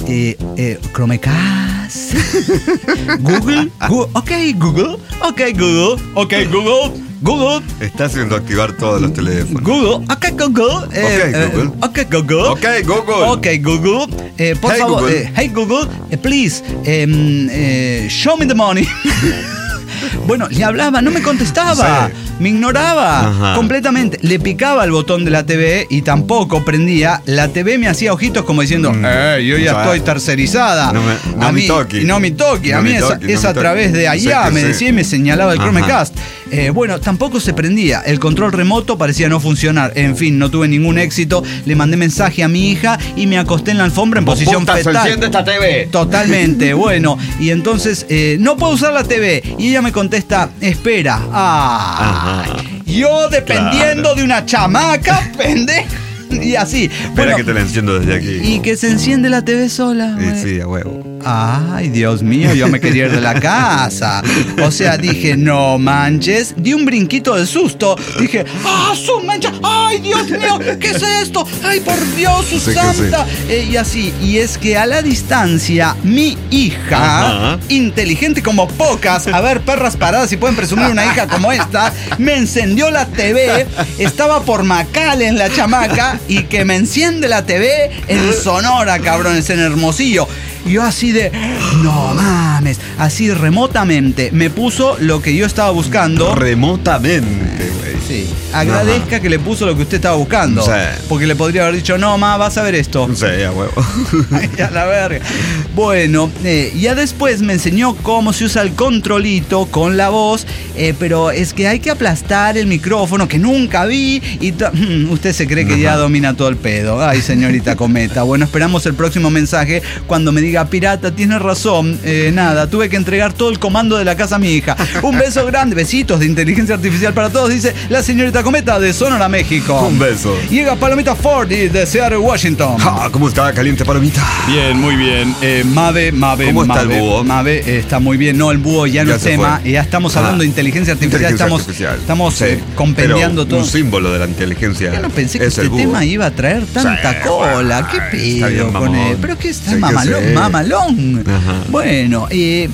Chromecast. Google. Ok, Google. Ok, Google. Ok, Google. Google. Está haciendo activar todos los teléfonos. Google. Ok, Google. Google. Ok, Google. Ok, Google. Ok, Google. Por Hey, favor, Google. hey Google, please, show me the money. Bueno, le hablaba, no me contestaba, Sí. me ignoraba Ajá. completamente. Le picaba el botón de la TV y tampoco prendía. La TV me hacía ojitos como diciendo, yo ya O sea, estoy tercerizada. no A me mí- toqui. No me toque. A No mí me es, toqui, es no a me través toqui. de allá, Sí que me sí. decía y me señalaba el Ajá. Chromecast. Bueno, tampoco se prendía. El control remoto parecía no funcionar. En fin, no tuve ningún éxito. Le mandé mensaje a mi hija y me acosté en la alfombra en posición Puta, se fetal. enciende esta TV. Totalmente, bueno. Y entonces, no puedo usar la TV. Y ella me contesta, espera. Ajá. Yo dependiendo Claro. de una chamaca, pendeja. Y así. Espera Bueno, que te la enciendo desde aquí. y que se enciende la TV sola. Y güey. sí, a huevo. Ay, Dios mío, yo me quería ir de la casa. O sea, dije, no manches. Di un brinquito de susto. Dije, su mancha. Ay, Dios mío, ¿qué es esto? Ay, por Dios, su Sí que santa. Y así. Y es que a la distancia, mi hija, Ajá. inteligente como pocas, a ver, perras paradas, si pueden presumir una hija como esta, me encendió la TV. Estaba por McAllen la chamaca y que me enciende la TV en Sonora, cabrones, en Hermosillo. Yo así de, no mames, así remotamente me puso lo que yo estaba buscando. Remotamente, güey. Sí, agradezca que le puso lo que usted estaba buscando. Sí. Porque le podría haber dicho, no, ma, vas a ver esto. Sí, a huevo. Ay, a la verga. Bueno, ya después me enseñó cómo se usa el controlito con la voz, pero es que hay que aplastar el micrófono que nunca vi y usted se cree que ya domina todo el pedo. Ay, señorita Cometa. Bueno, esperamos el próximo mensaje cuando me diga, pirata, tienes razón. Nada, tuve que entregar todo el comando de la casa a mi hija. Un beso grande, besitos de inteligencia artificial para todos, dice la señorita Cometa de Sonora, México. Un beso. Llega Palomita Ford de Seattle, Washington. Ah, ¿cómo está caliente, palomita? Bien, muy bien. Mave. ¿Cómo está el búho? Mave está muy bien. No, el búho ya no Ya es se tema. fue. Ya estamos hablando de inteligencia artificial. Estamos Sí, compendiando pero todo. un símbolo de la inteligencia. Yo no pensé que es este el búho. tema iba a traer tanta Sí, cola. ¿Qué está bien pedo con mamón. él? Pero que está Sí que mamalón, sí. mamalón. Ajá. Bueno,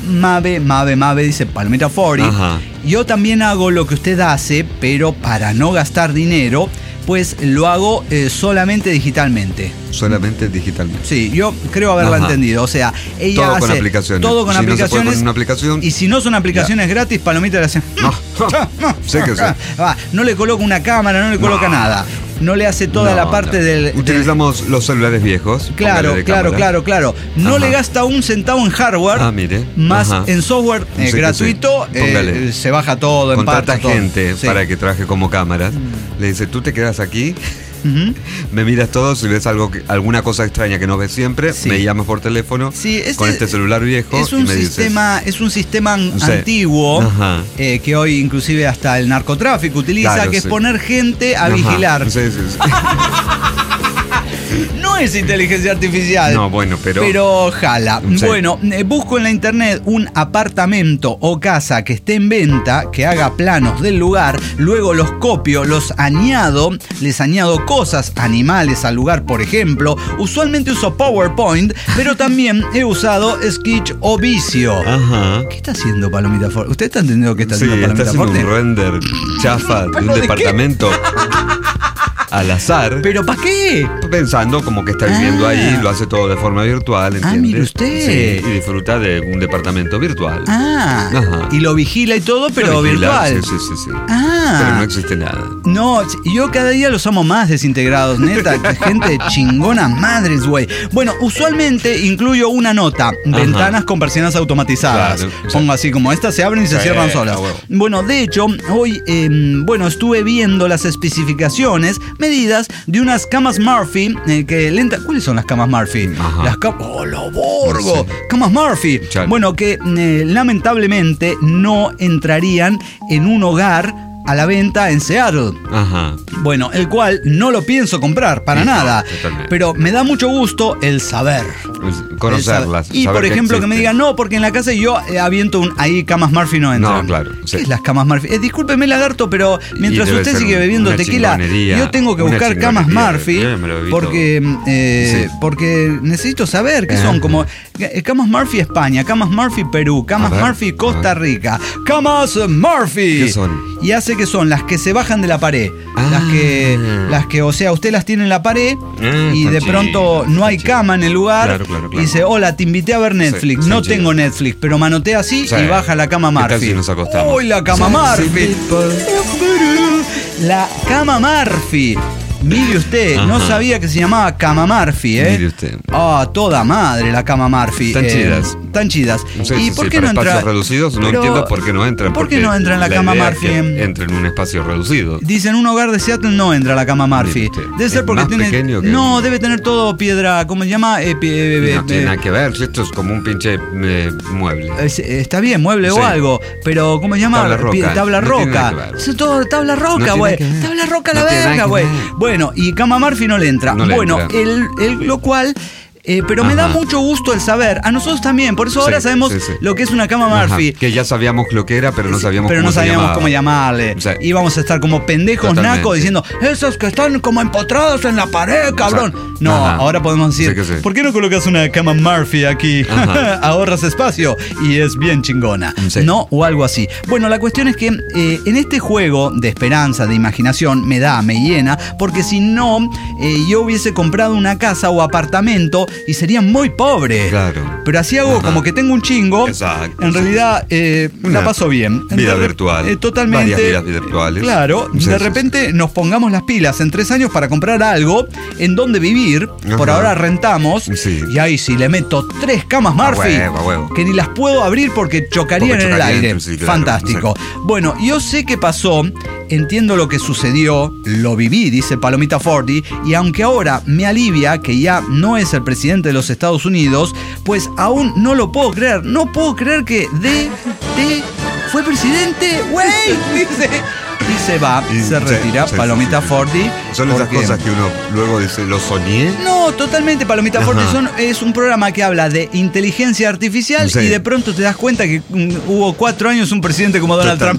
Mave, dice Palomita 40. Ajá. Yo también hago lo que usted hace, pero para no gastar dinero, pues lo hago solamente digitalmente. Solamente digitalmente. Sí, yo creo haberla Ajá. entendido. O sea, ella Todo con hace aplicaciones. todo con Si no se puede aplicaciones. con una aplicación, y si no son aplicaciones gratis, Palomita le hace. No. Sé que sí. No le coloca una cámara, no le coloca nada. no le hace toda la parte del... Utilizamos los celulares viejos. Claro. No le gasta un centavo en hardware, mire. más en software gratuito, se baja todo, contrata gente todo. para que trabaje como cámara. Le dice, tú te quedas aquí, me miras todo, si ves alguna cosa extraña que no ves siempre, me llamas por teléfono con este celular viejo. Es un sistema antiguo que hoy inclusive hasta el narcotráfico utiliza, que es poner gente a vigilar. Sí. No es inteligencia artificial. No, bueno, pero jala. Sí. Bueno, busco en la internet un apartamento o casa que esté en venta, que haga planos del lugar, luego los copio, les añado cosas, animales al lugar, por ejemplo. Usualmente uso PowerPoint, pero también he usado Sketch o Visio. ¿Qué está haciendo Palomita Forti? ¿Usted está entendiendo qué está haciendo Palomita Forti? Sí, está haciendo un render chafa de un departamento. Al azar. ¿Pero para qué? Pensando como que está viviendo ahí, lo hace todo de forma virtual, ¿entiendes? Mire usted. Sí, y disfruta de un departamento virtual. Y lo vigila y todo, pero virtual. Sí. Pero no existe nada. No, yo cada día los amo más desintegrados, neta. Gente chingona, madres, güey. Bueno, usualmente incluyo una nota, ventanas con persianas automatizadas. Claro, pongo así como estas, se abren y se cierran solas. Bueno, de hecho, hoy, estuve viendo las especificaciones, medidas de unas camas Murphy ¿Cuáles son las camas Murphy? Las lo borgo. Camas Murphy. Bueno, que lamentablemente no entrarían en un hogar a la venta en Seattle. Bueno, el cual no lo pienso comprar para nada. Totalmente. Pero me da mucho gusto el saber. Conocerlas. Y por ejemplo, que me digan, no, porque en la casa yo aviento ahí camas Murphy no entran. No, claro. ¿Qué es las camas Murphy? Discúlpeme, lagarto, pero mientras usted sigue bebiendo tequila, yo tengo que buscar camas Murphy porque necesito saber qué son. Como camas Murphy España, camas Murphy Perú, camas Murphy Costa Rica, camas Murphy. ¿Qué son? Y hace que son las que se bajan de la pared. Las que, o sea, usted las tiene en la pared y de pronto no hay cama en el lugar. Claro. Y dice, hola, te invité a ver Netflix. No tengo Netflix, pero manotea así y baja la cama Murphy. ¿Qué tal si nos acostamos? ¡Uy, la cama Murphy! La cama Murphy. Mire usted, no sabía que se llamaba cama Murphy, Mire usted. Toda madre la cama Murphy. Tan chidas. ¿Y por qué no entra? Espacios reducidos, no entiendo por qué no entran. ¿Por qué no entra en la cama Murphy? Entra en un espacio reducido. Dicen, un hogar de Seattle no entra la cama Murphy. Debe ser porque tiene... No, debe tener todo piedra, ¿cómo se llama? No tiene nada que ver, esto es como un pinche mueble. Está bien, mueble o algo, pero ¿cómo se llama? Tabla roca. Es todo tabla roca, güey. Tabla roca la verga, güey. Bueno, y cama Murphy no le entra. Lo cual... pero me da mucho gusto el saber. A nosotros también. Por eso ahora sabemos lo que es una cama Murphy. Que ya sabíamos lo que era, pero no sabíamos cómo llamarle. Íbamos a estar como pendejos nacos diciendo, esos que están como empotrados en la pared, cabrón. No, ahora podemos decir, ¿por qué no colocas una cama Murphy aquí? Ahorras espacio y es bien chingona. ¿No? O algo así. Bueno, la cuestión es que en este juego de esperanza, de imaginación, me llena, porque si no, yo hubiese comprado una casa o apartamento y sería muy pobre. Claro. Pero así hago como que tengo un chingo. Exacto. En realidad la paso bien. Vida virtual. Totalmente. Varias vidas virtuales. Claro. De repente nos pongamos las pilas en 3 años para comprar algo en donde vivir. Por ahora rentamos. Y ahí sí le meto 3 camas Murphy. Que ni las puedo abrir porque chocarían en el aire. Fantástico. Bueno, yo sé qué pasó. Entiendo lo que sucedió, lo viví, dice Palomita Forti, y aunque ahora me alivia que ya no es el presidente de los Estados Unidos, pues aún no lo puedo creer. No puedo creer que fue presidente, güey, dice. Y se va, se retira Palomita Forti. Son esas cosas que uno luego dice, ¿lo soñé? No, totalmente. Palomita Forti es un programa que habla de inteligencia artificial y de pronto te das cuenta que hubo 4 años un presidente como Donald Trump.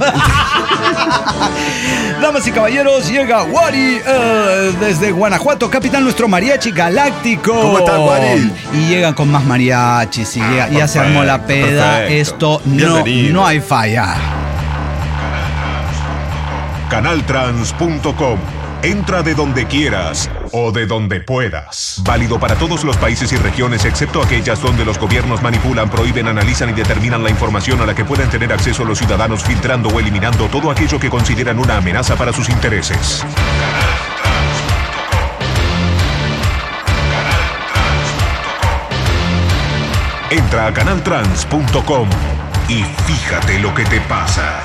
Damas y caballeros, llega Wari desde Guanajuato, capitán nuestro mariachi galáctico. ¿Cómo estás, Wari? Y llegan con más mariachis y ya se armó la peda. Esto no hay falla. Canaltrans.com. Entra de donde quieras o de donde puedas. Válido para todos los países y regiones, excepto aquellas donde los gobiernos manipulan, prohíben, analizan y determinan la información a la que pueden tener acceso los ciudadanos, filtrando o eliminando todo aquello que consideran una amenaza para sus intereses. Entra a canaltrans.com y fíjate lo que te pasa.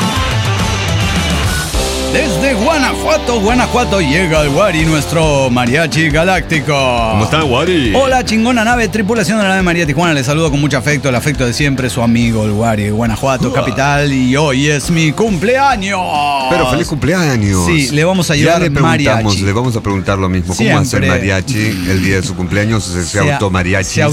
Desde Guanajuato llega el Wari, nuestro mariachi galáctico. ¿Cómo está, Wari? Hola, chingona nave, tripulación de la nave María Tijuana. Les saludo con mucho afecto, el afecto de siempre, su amigo el Wari, Guanajuato, capital. Y hoy es mi cumpleaños. Pero feliz cumpleaños. Sí, le vamos a llevar mariachi. Le vamos a preguntar lo mismo. ¿Cómo hace el mariachi el día de su cumpleaños? ¿Se automariachiza?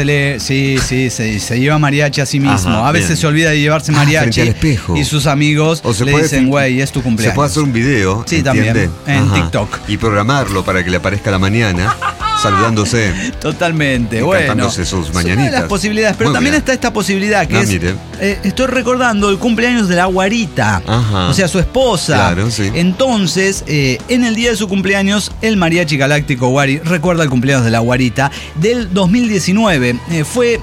Se lleva mariachi a sí mismo. Ajá, a veces bien. se olvida de llevarse mariachi. Frente al espejo. Y sus amigos le dicen, güey, es tu cumpleaños. Se puede hacer un video, sí, ¿entiende? también, en TikTok. Y programarlo para que le aparezca a la mañana, saludándose. Totalmente, y bueno. cantándose sus mañanitas. Es una de las posibilidades, pero muy también bien. está esta posibilidad que estoy recordando el cumpleaños de la Guarita. Ajá. O sea, su esposa. Claro, sí. Entonces, en el día de su cumpleaños, el mariachi galáctico Wari recuerda el cumpleaños de la Guarita del 2019. Fue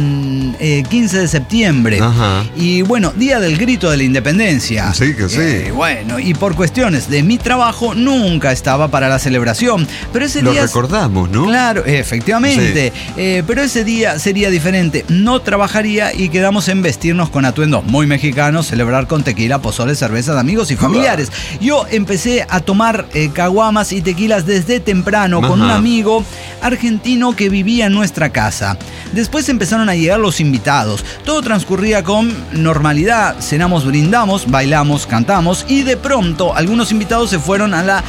15 de septiembre. Ajá. Y bueno, día del grito de la independencia. Sí, que sí. Bueno, y por cuestiones de mi trabajo nunca estaba para la celebración. Pero ese Lo día... recordamos, ¿no? Claro, efectivamente. Sí. Pero ese día sería diferente. No trabajaría y quedamos en vestirnos con atuendos muy mexicanos, celebrar con tequila, pozole, cervezas, amigos y familiares. Yo empecé a tomar caguamas y tequilas desde temprano con un amigo argentino que vivía en nuestra casa. Después empezaron a llegar los invitados. Todo transcurría con normalidad. Cenamos, brindamos, bailamos, cantamos y de pronto algunos invitados se fueron a la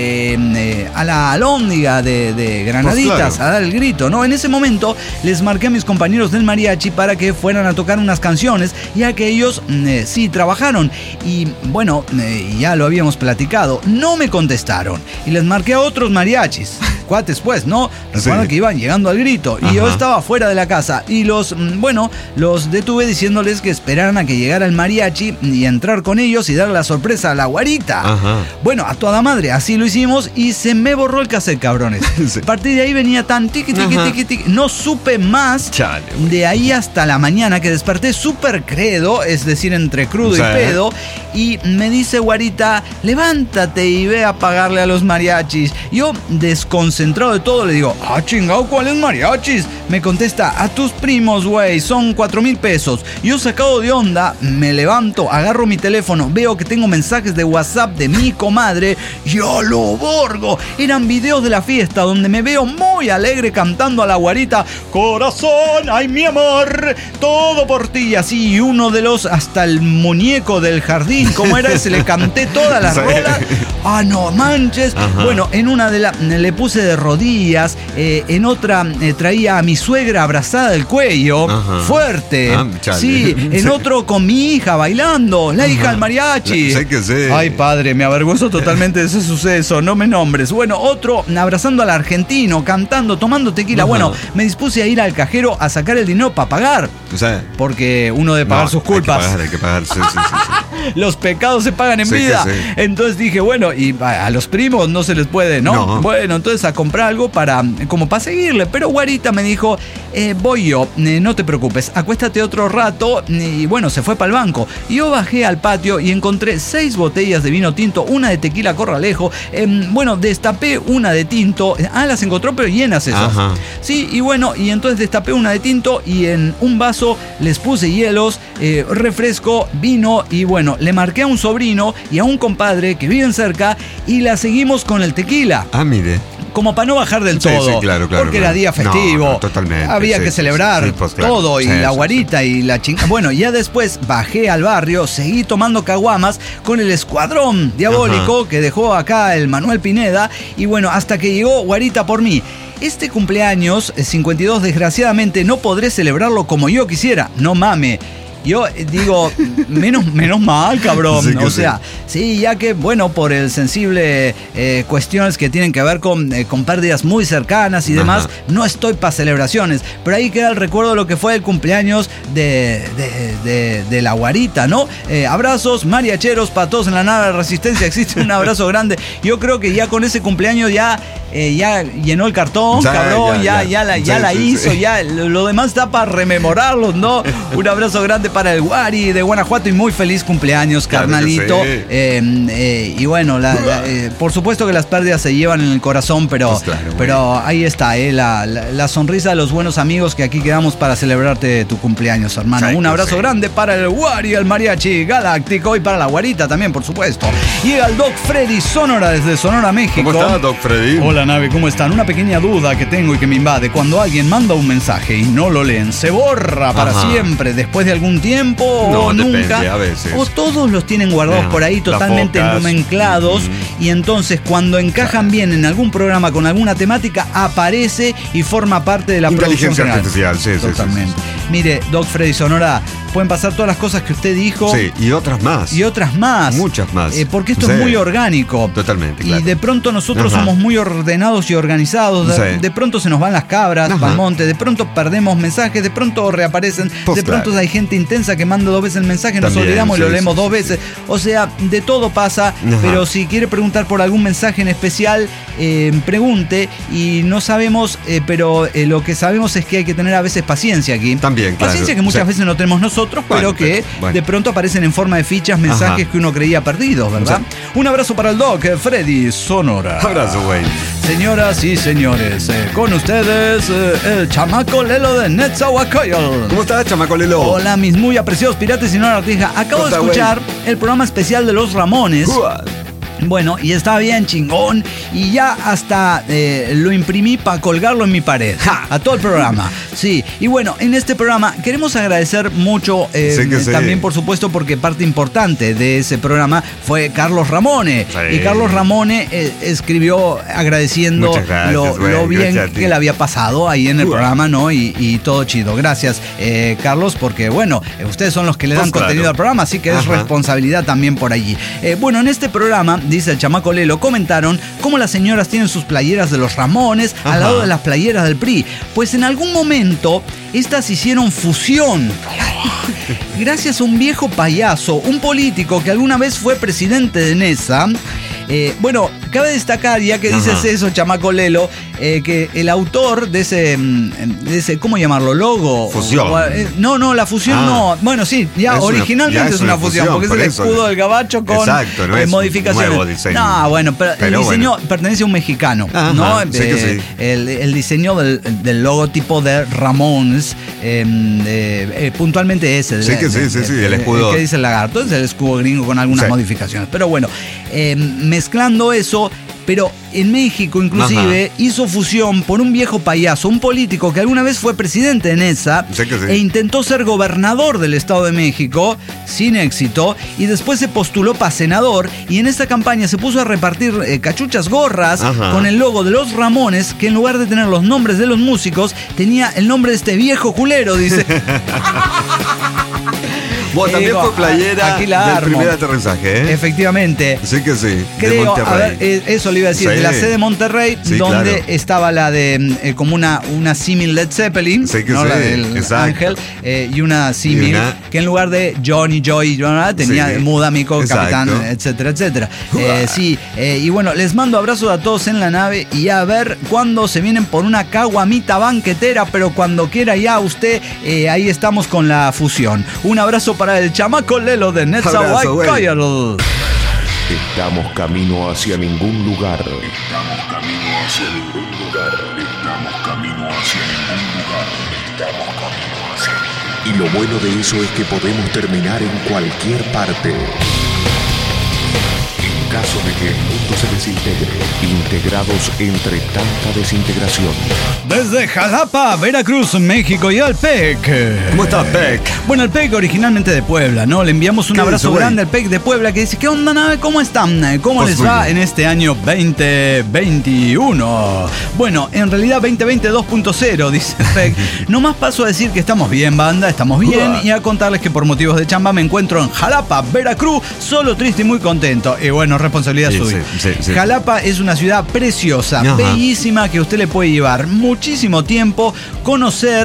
alhóndiga de Granaditas, pues claro, a dar el grito, ¿no? En ese momento les marqué a mis compañeros del mariachi para que fueran a tocar unas canciones, ya que ellos sí trabajaron. Y bueno, ya lo habíamos platicado, no me contestaron. Y les marqué a otros mariachis. Cuates, pues, ¿no? Recuerdan que iban llegando al grito. Y yo estaba fuera de la casa. Y los detuve diciéndoles que esperaran a que llegara el mariachi y entrar con ellos y darle la sorpresa a la Guarita. Ajá. Bueno, a toda madre, así lo hicimos y se me borró el cassette, cabrones. Sí. A partir de ahí venía tan tiqui. No supe más. Chale, de ahí hasta la mañana que desperté súper credo, es decir, entre crudo y pedo. Y me dice Guarita, levántate y ve a pagarle a los mariachis. Yo, desconcentrado de todo, le digo, chingado, ¿cuáles mariachis? Me contesta, a tus primos, güey, son 4,000 pesos. Yo, sacado de onda, me levanto, agarro mi teléfono, veo que tengo mensajes de WhatsApp de mi comadre. Yo lo borgo. Eran videos de la fiesta donde me veo muy alegre cantando a la Guarita, corazón, ay mi amor, todo por ti. Y así, y uno de los, hasta el muñeco del jardín, ¿cómo era ese? Le canté todas las rolas. No manches. Ajá. Bueno, en una le puse de rodillas, en otra traía a mi suegra abrazada del cuello. Ajá. Fuerte. Sí, en otro con mi hija bailando, la hija del mariachi. Sé que sé. Ay, padre, me avergüenzo totalmente de ese suceso, no me nombres. Bueno, otro abrazando al argentino, cantando, tomando tequila. Ajá. Bueno, me dispuse a ir al cajero a sacar el dinero para pagar. O sea, porque uno debe pagar sus culpas. Hay que pagar. Sí. Los pecados se pagan en vida. Entonces dije, bueno, y a los primos no se les puede, ¿no? Bueno, entonces a comprar algo como para seguirle. Pero Guarita me dijo, voy yo, no te preocupes, acuéstate otro rato. Y bueno, se fue para el banco. Y yo bajé al patio y encontré 6 botellas de vino tinto, una de tequila Corralejo. Bueno, destapé una de tinto. Las encontró, pero llenas esas. Ajá. Sí, y bueno, y entonces destapé una de tinto y en un vaso les puse hielos, refresco, vino y bueno, le marqué a un sobrino y a un compadre que viven cerca y la seguimos con el tequila. Mire. Como para no bajar del todo. Sí, claro. Porque era día festivo. No, totalmente. Había que celebrar pues, claro. todo. Y la Guarita y la chingada. Bueno, ya después bajé al barrio, seguí tomando caguamas con el escuadrón diabólico que dejó acá el Manuel Pineda. Y bueno, hasta que llegó Guarita por mí. Este cumpleaños 52, desgraciadamente, no podré celebrarlo como yo quisiera. No mame. Yo digo, menos mal, cabrón. Sí, o sea, sí, ya que, bueno, por el sensible cuestiones que tienen que ver con pérdidas muy cercanas y demás, no estoy para celebraciones. Pero ahí queda el recuerdo de lo que fue el cumpleaños de la Guarita, ¿no? Abrazos mariacheros para todos en la nave de Resistencia. Existe un abrazo grande. Yo creo que ya con ese cumpleaños ya llenó el cartón, cabrón. Ya la hizo. Ya lo demás está para rememorarlos, ¿no? Un abrazo grande grande para el Guari de Guanajuato y muy feliz cumpleaños, carnalito. Y bueno, por supuesto que las pérdidas se llevan en el corazón, pero, Pues claro, pero ahí está, la sonrisa de los buenos amigos que aquí quedamos para celebrarte tu cumpleaños, hermano. Un abrazo grande para el Guari, el mariachi galáctico, y para la Guarita también, por supuesto. Llega el Doc Freddy Sonora desde Sonora, México. ¿Cómo está, Doc Freddy? Hola, nave, ¿cómo están? Una pequeña duda que tengo y que me invade. Cuando alguien manda un mensaje y no lo leen, ¿se borra para siempre después de algún tiempo No, o depende, nunca? a veces. O todos los tienen guardados por ahí totalmente nomenclados y entonces cuando encajan bien en algún programa con alguna temática aparece y forma parte de la producción Inteligencia general. artificial, sí. Totalmente. Mire, Doc Freddy Sonora, pueden pasar todas las cosas que usted dijo. Sí, y otras más. Y otras más. Muchas más. Porque esto Sí. es muy orgánico. Totalmente, claro. Y de pronto nosotros somos muy ordenados y organizados. Sí. De pronto se nos van las cabras Ajá. pa'l monte. De pronto perdemos mensajes. De pronto reaparecen. Pues de pronto claro. hay gente intensa que manda 2 veces el mensaje. Nos También, olvidamos y lo sí, leemos sí, 2 sí, veces. O sea, de todo pasa. Ajá. Pero si quiere preguntar por algún mensaje en especial, pregunte. Y no sabemos, pero lo que sabemos es que hay que tener a veces paciencia aquí. También, claro. Paciencia que muchas veces no tenemos nosotros, pero que de pronto aparecen en forma de fichas mensajes que uno creía perdidos, ¿verdad? Un abrazo para el Doc Freddy Sonora. Abrazo, güey. Señoras y señores, con ustedes el chamaco Lelo de Netzahualcóyotl. ¿Cómo estás, chamaco Lelo? Hola, mis muy apreciados piratas y no lagartija. Acabo de escuchar el programa especial de los Ramones. Bueno, y está bien chingón. Y ya hasta lo imprimí para colgarlo en mi pared. A todo el programa. Sí. Y bueno, en este programa queremos agradecer mucho también, por supuesto, porque parte importante de ese programa fue Carlos Ramone. Sí. Y Carlos Ramone escribió agradeciendo lo bien que le había pasado ahí en el programa, ¿no? Y todo chido. Gracias, Carlos, porque bueno, ustedes son los que le dan contenido al programa, así que es responsabilidad también por allí. Bueno, en este programa, dice el chamaco Lelo, comentaron cómo las señoras tienen sus playeras de los Ramones al lado de las playeras del PRI. Pues en algún momento estas hicieron fusión. Gracias a un viejo payaso, un político que alguna vez fue presidente de NESA. Bueno, cabe destacar, ya que dices eso, chamaco Lelo, que el autor de ese, ¿cómo llamarlo? Logo. Fusión. No, la fusión no. Bueno, sí, ya originalmente es una fusión, porque es el escudo del gabacho con modificaciones. Nuevo diseño. No, bueno, pero el diseño pertenece a un mexicano, ¿no? Sí que sí. El diseño del logotipo de Ramones, puntualmente ese. Sí, el escudo. ¿Qué dice el lagarto? Es el escudo gringo con algunas modificaciones. Pero bueno, mezclando eso, pero en México inclusive hizo fusión por un viejo payaso, un político que alguna vez fue presidente de NESA e intentó ser gobernador del Estado de México sin éxito y después se postuló para senador y en esta campaña se puso a repartir cachuchas, gorras con el logo de los Ramones, que en lugar de tener los nombres de los músicos tenía el nombre de este viejo culero, dice. Vos también fue playera del primer aterrizaje, ¿eh? Efectivamente. Sí que sí. Creo, a ver, eso le iba a decir, de la sede de Monterrey, donde estaba la de como una símil Led Zeppelin, ¿no? La del Ángel, y una símil que en lugar de Johnny, Joy, tenía Muda, Mico, Capitán, etcétera, etcétera. Y bueno, les mando abrazos a todos en la nave y a ver cuándo se vienen por una caguamita banquetera, pero cuando quiera ya usted, ahí estamos con la fusión. Un abrazo para el chamaco Lelo de Netzahualcóyotl. Estamos camino hacia ningún lugar. Y lo bueno de eso es que podemos terminar en cualquier parte. En caso de que el mundo se desintegre, integrados entre tanta desintegración. Desde Jalapa, Veracruz, México y al PEC. ¿Cómo está, PEC? Bueno, el PEC originalmente de Puebla, ¿no? Le enviamos un abrazo grande al PEC de Puebla que dice, ¿qué onda, nave? ¿Cómo están? ¿Cómo les va en este año 2021? Bueno, en realidad 2020 2.0, dice el PEC. Nomás paso a decir que estamos bien, banda, estamos bien, y a contarles que por motivos de chamba me encuentro en Jalapa, Veracruz, solo, triste y muy contento. Y bueno, responsabilidad suya. Sí. Jalapa es una ciudad preciosa, bellísima, que usted le puede llevar muchísimo tiempo, conocer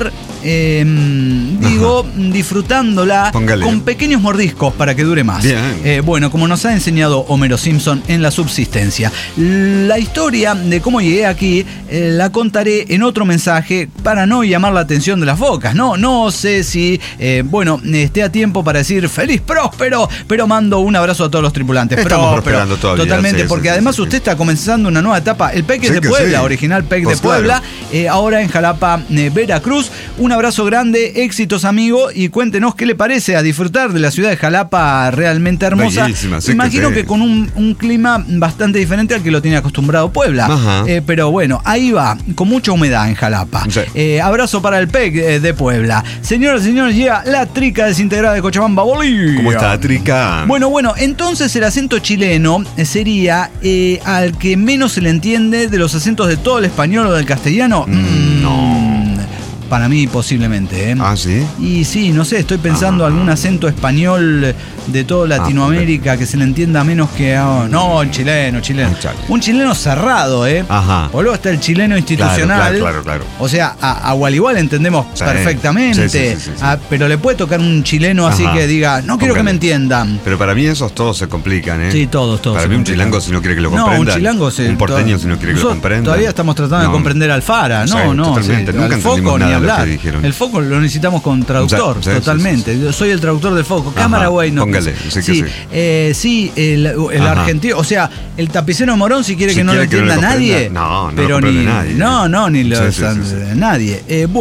digo, disfrutándola con pequeños mordiscos para que dure más. Bueno, como nos ha enseñado Homero Simpson en La Subsistencia. La historia de cómo llegué aquí la contaré en otro mensaje para no llamar la atención de las focas. No sé si, esté a tiempo para decir feliz próspero, pero mando un abrazo a todos los tripulantes. Estamos prosperando todavía. Totalmente, porque además usted está comenzando una nueva etapa. El PEC es de Puebla, original PEC de Puebla, ahora en Jalapa, Veracruz. Un abrazo grande, éxitos amigo, y cuéntenos qué le parece a disfrutar de la ciudad de Jalapa, realmente hermosa. Bellísima, imagino que con un clima bastante diferente al que lo tiene acostumbrado Puebla. Pero bueno, ahí va, con mucha humedad en Jalapa. Abrazo para el PEC de Puebla. Señoras y señores, llega la Trica desintegrada de Cochabamba, Bolivia. ¿Cómo está, Trica? Bueno, entonces el acento chileno sería al que menos se le entiende de los acentos de todo el español o del castellano. No. Para mí, posiblemente. ¿Ah, sí? Y sí, no sé, estoy pensando algún acento español de toda Latinoamérica que se le entienda menos que... no, el chileno. Un chileno cerrado, Ajá. O luego está el chileno institucional. Claro. O sea, a Gualigual entendemos perfectamente. Sí. Pero le puede tocar un chileno así que diga, no quiero que me entiendan. Pero para mí esos todos se complican, Sí, todos. Para mí un chilango si no quiere que lo comprendan. No, un chilango un porteño si no quiere que lo comprendan. Todavía estamos tratando de comprender al Fara. Totalmente. Nunca entendimos nada de lo que dijeron. El foco lo necesitamos con traductor, totalmente. Yo soy el traductor del foco. Cámara, güey, no. Póngale, sí, el argentino, o sea, el tapicero de Morón, si quiere que no lo entienda nadie. No nadie. No, ni nadie.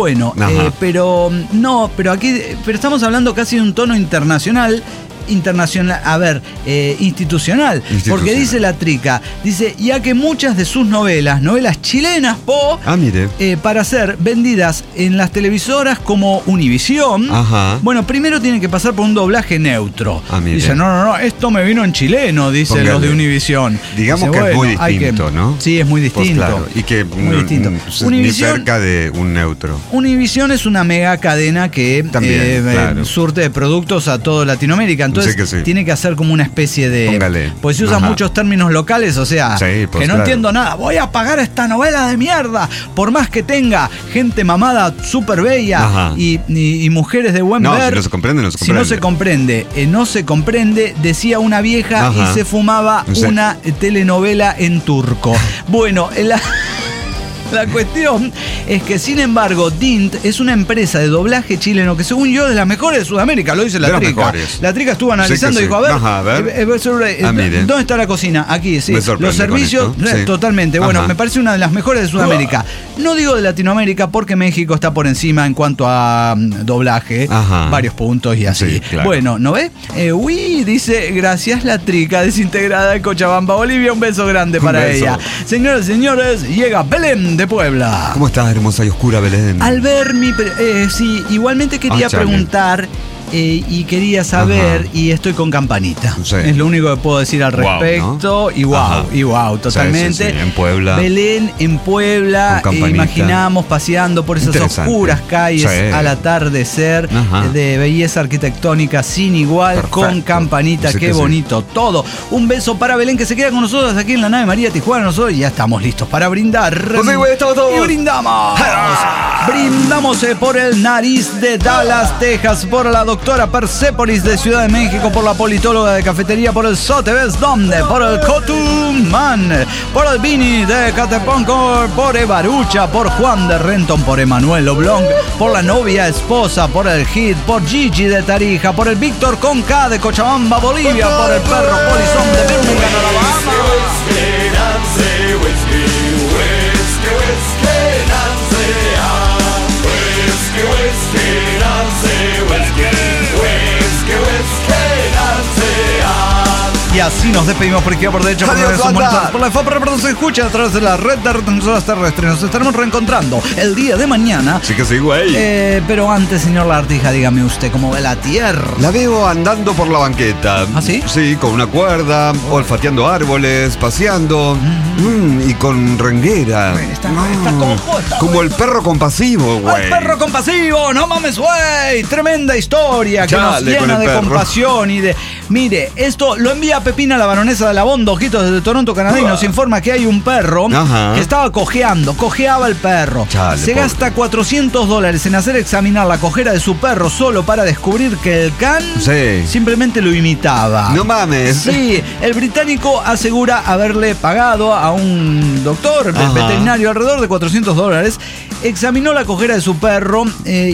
Pero aquí estamos hablando casi de un tono internacional, institucional, porque dice la Trica, ya que muchas de sus novelas chilenas, para ser vendidas en las televisoras como Univisión, primero tienen que pasar por un doblaje neutro. Dice, no, esto me vino en chileno, dicen los de Univisión. Digamos que es muy distinto, ¿no? Sí, es muy distinto. Claro, y que muy distinto. Ni cerca de un neutro. Univisión es una mega cadena que surte de productos a toda Latinoamérica. Entonces tiene que hacer como una especie de... Póngale. Pues se usan muchos términos locales, o sea, que no entiendo nada. Voy a pagar esta novela de mierda, por más que tenga gente mamada súper bella y mujeres de buen ver. Si no se comprende, Si no se comprende, decía una vieja y se fumaba una telenovela en turco. Bueno, la cuestión es que, sin embargo, Dint es una empresa de doblaje chileno que, según yo, es de las mejores de Sudamérica. Lo dice la Trica. La Trica estuvo analizando y dijo, a ver. ¿Dónde está la cocina? Aquí, sí. Los servicios, totalmente. Bueno, me parece una de las mejores de Sudamérica. No digo de Latinoamérica porque México está por encima en cuanto a doblaje. Varios puntos y así. Bueno, ¿no ves? Dice, gracias la Trica desintegrada de Cochabamba, Bolivia. Un beso grande para ella. Señoras y señores, llega Belén de Puebla. ¿Cómo estás, hermosa y oscura Belén? Al ver igualmente quería preguntar y quería saber, y estoy con campanita. Es lo único que puedo decir al respecto. Wow, totalmente. Sí. En Puebla. Belén en Puebla, imaginamos paseando por esas oscuras calles al atardecer, de belleza arquitectónica sin igual. Perfecto. Con campanita, qué bonito todo. Un beso para Belén, que se queda con nosotros aquí en la nave María Tijuana. Nosotros ya estamos listos para brindar. Y brindamos. Brindamos por el Nariz de Dallas, Texas, por la doctora Persépolis de Ciudad de México, por la politóloga de cafetería, por el Sotheby's Donde, por el Cotumán, por el Vini de Cateponco, por Evarucha, por Juan de Renton, por Emanuel Oblong, por la novia esposa, por el Hit, por Gigi de Tarija, por el Víctor Conca de Cochabamba, Bolivia, por el perro Polizón de Birmingham, Alabama. Y así nos despedimos por izquierda, por derecha, por la FOP, pero se escucha a través de la red de retransmisoras terrestres. Nos estaremos reencontrando el día de mañana. Sí que sí, güey. Pero antes, señor Lagartija, dígame usted cómo ve la Tierra. La veo andando por la banqueta. ¿Ah, sí? Sí, con una cuerda, olfateando árboles, paseando, y con renguera. Está como el perro compasivo, güey. El perro compasivo, no mames, güey. Tremenda historia que nos llena de compasión y de... Mire, esto lo envía Pepina, la baronesa de Lavón, Ojitos desde Toronto, Canadá, y nos informa que hay un perro que estaba cojeaba el perro. Chale, se pobre. gasta $400 en hacer examinar la cojera de su perro solo para descubrir que el can simplemente lo imitaba. No mames. Sí, el británico asegura haberle pagado a un doctor veterinario alrededor de $400. Examinó la cojera de su perro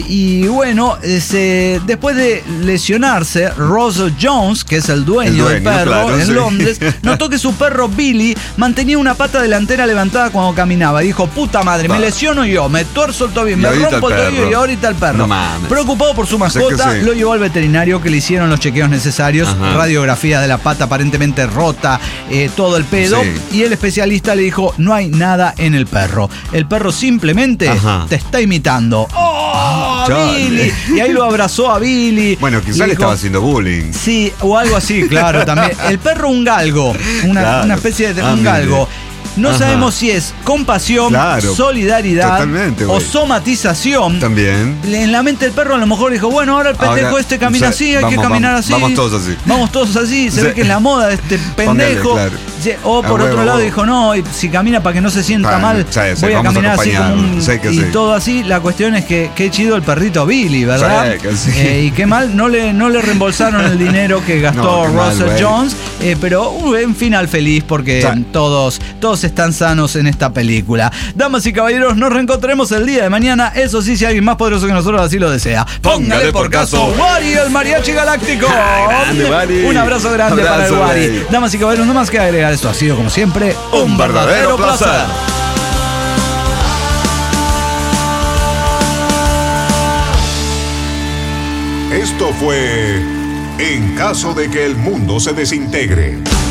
y bueno, después de lesionarse, Ross Jones, que es el dueño del perro en Londres, notó que su perro Billy mantenía una pata delantera levantada cuando caminaba. Dijo, puta madre, me lesiono yo, me tuerzo el tobillo, me rompo el tobillo y ahorita el perro. No mames. Preocupado por su mascota, lo llevó al veterinario, que le hicieron los chequeos necesarios, radiografía de la pata aparentemente rota, todo el pedo, y el especialista le dijo, no hay nada en el perro. El perro simplemente te está imitando. ¡Oh, Billy! Y ahí lo abrazó a Billy. Bueno, quizás le estaba haciendo bullying. Sí, o algo así, claro, también. El perro un galgo, una especie de un galgo. No sabemos si es compasión, solidaridad o somatización. También. En la mente del perro a lo mejor dijo, bueno, ahora el pendejo camina así, hay que caminar así. Vamos todos así. Vamos todos así, se ve que es la moda de este pendejo. O por otro lado dijo, no, si camina para que no se sienta mal, voy a caminar así como y todo así. La cuestión es que qué chido el perrito Billy, ¿verdad? Y qué mal, no le reembolsaron el dinero que gastó Russell Jones, pero un final feliz porque todos están sanos en esta película. Damas y caballeros, nos reencontraremos el día de mañana. Eso sí, si alguien más poderoso que nosotros así lo desea. Póngale por caso Wari, el mariachi galáctico. Grande, un abrazo grande para el Wari. Damas y caballeros, no más que agregar. Esto ha sido, como siempre, un verdadero placer. Esto fue En caso de que el mundo se desintegre.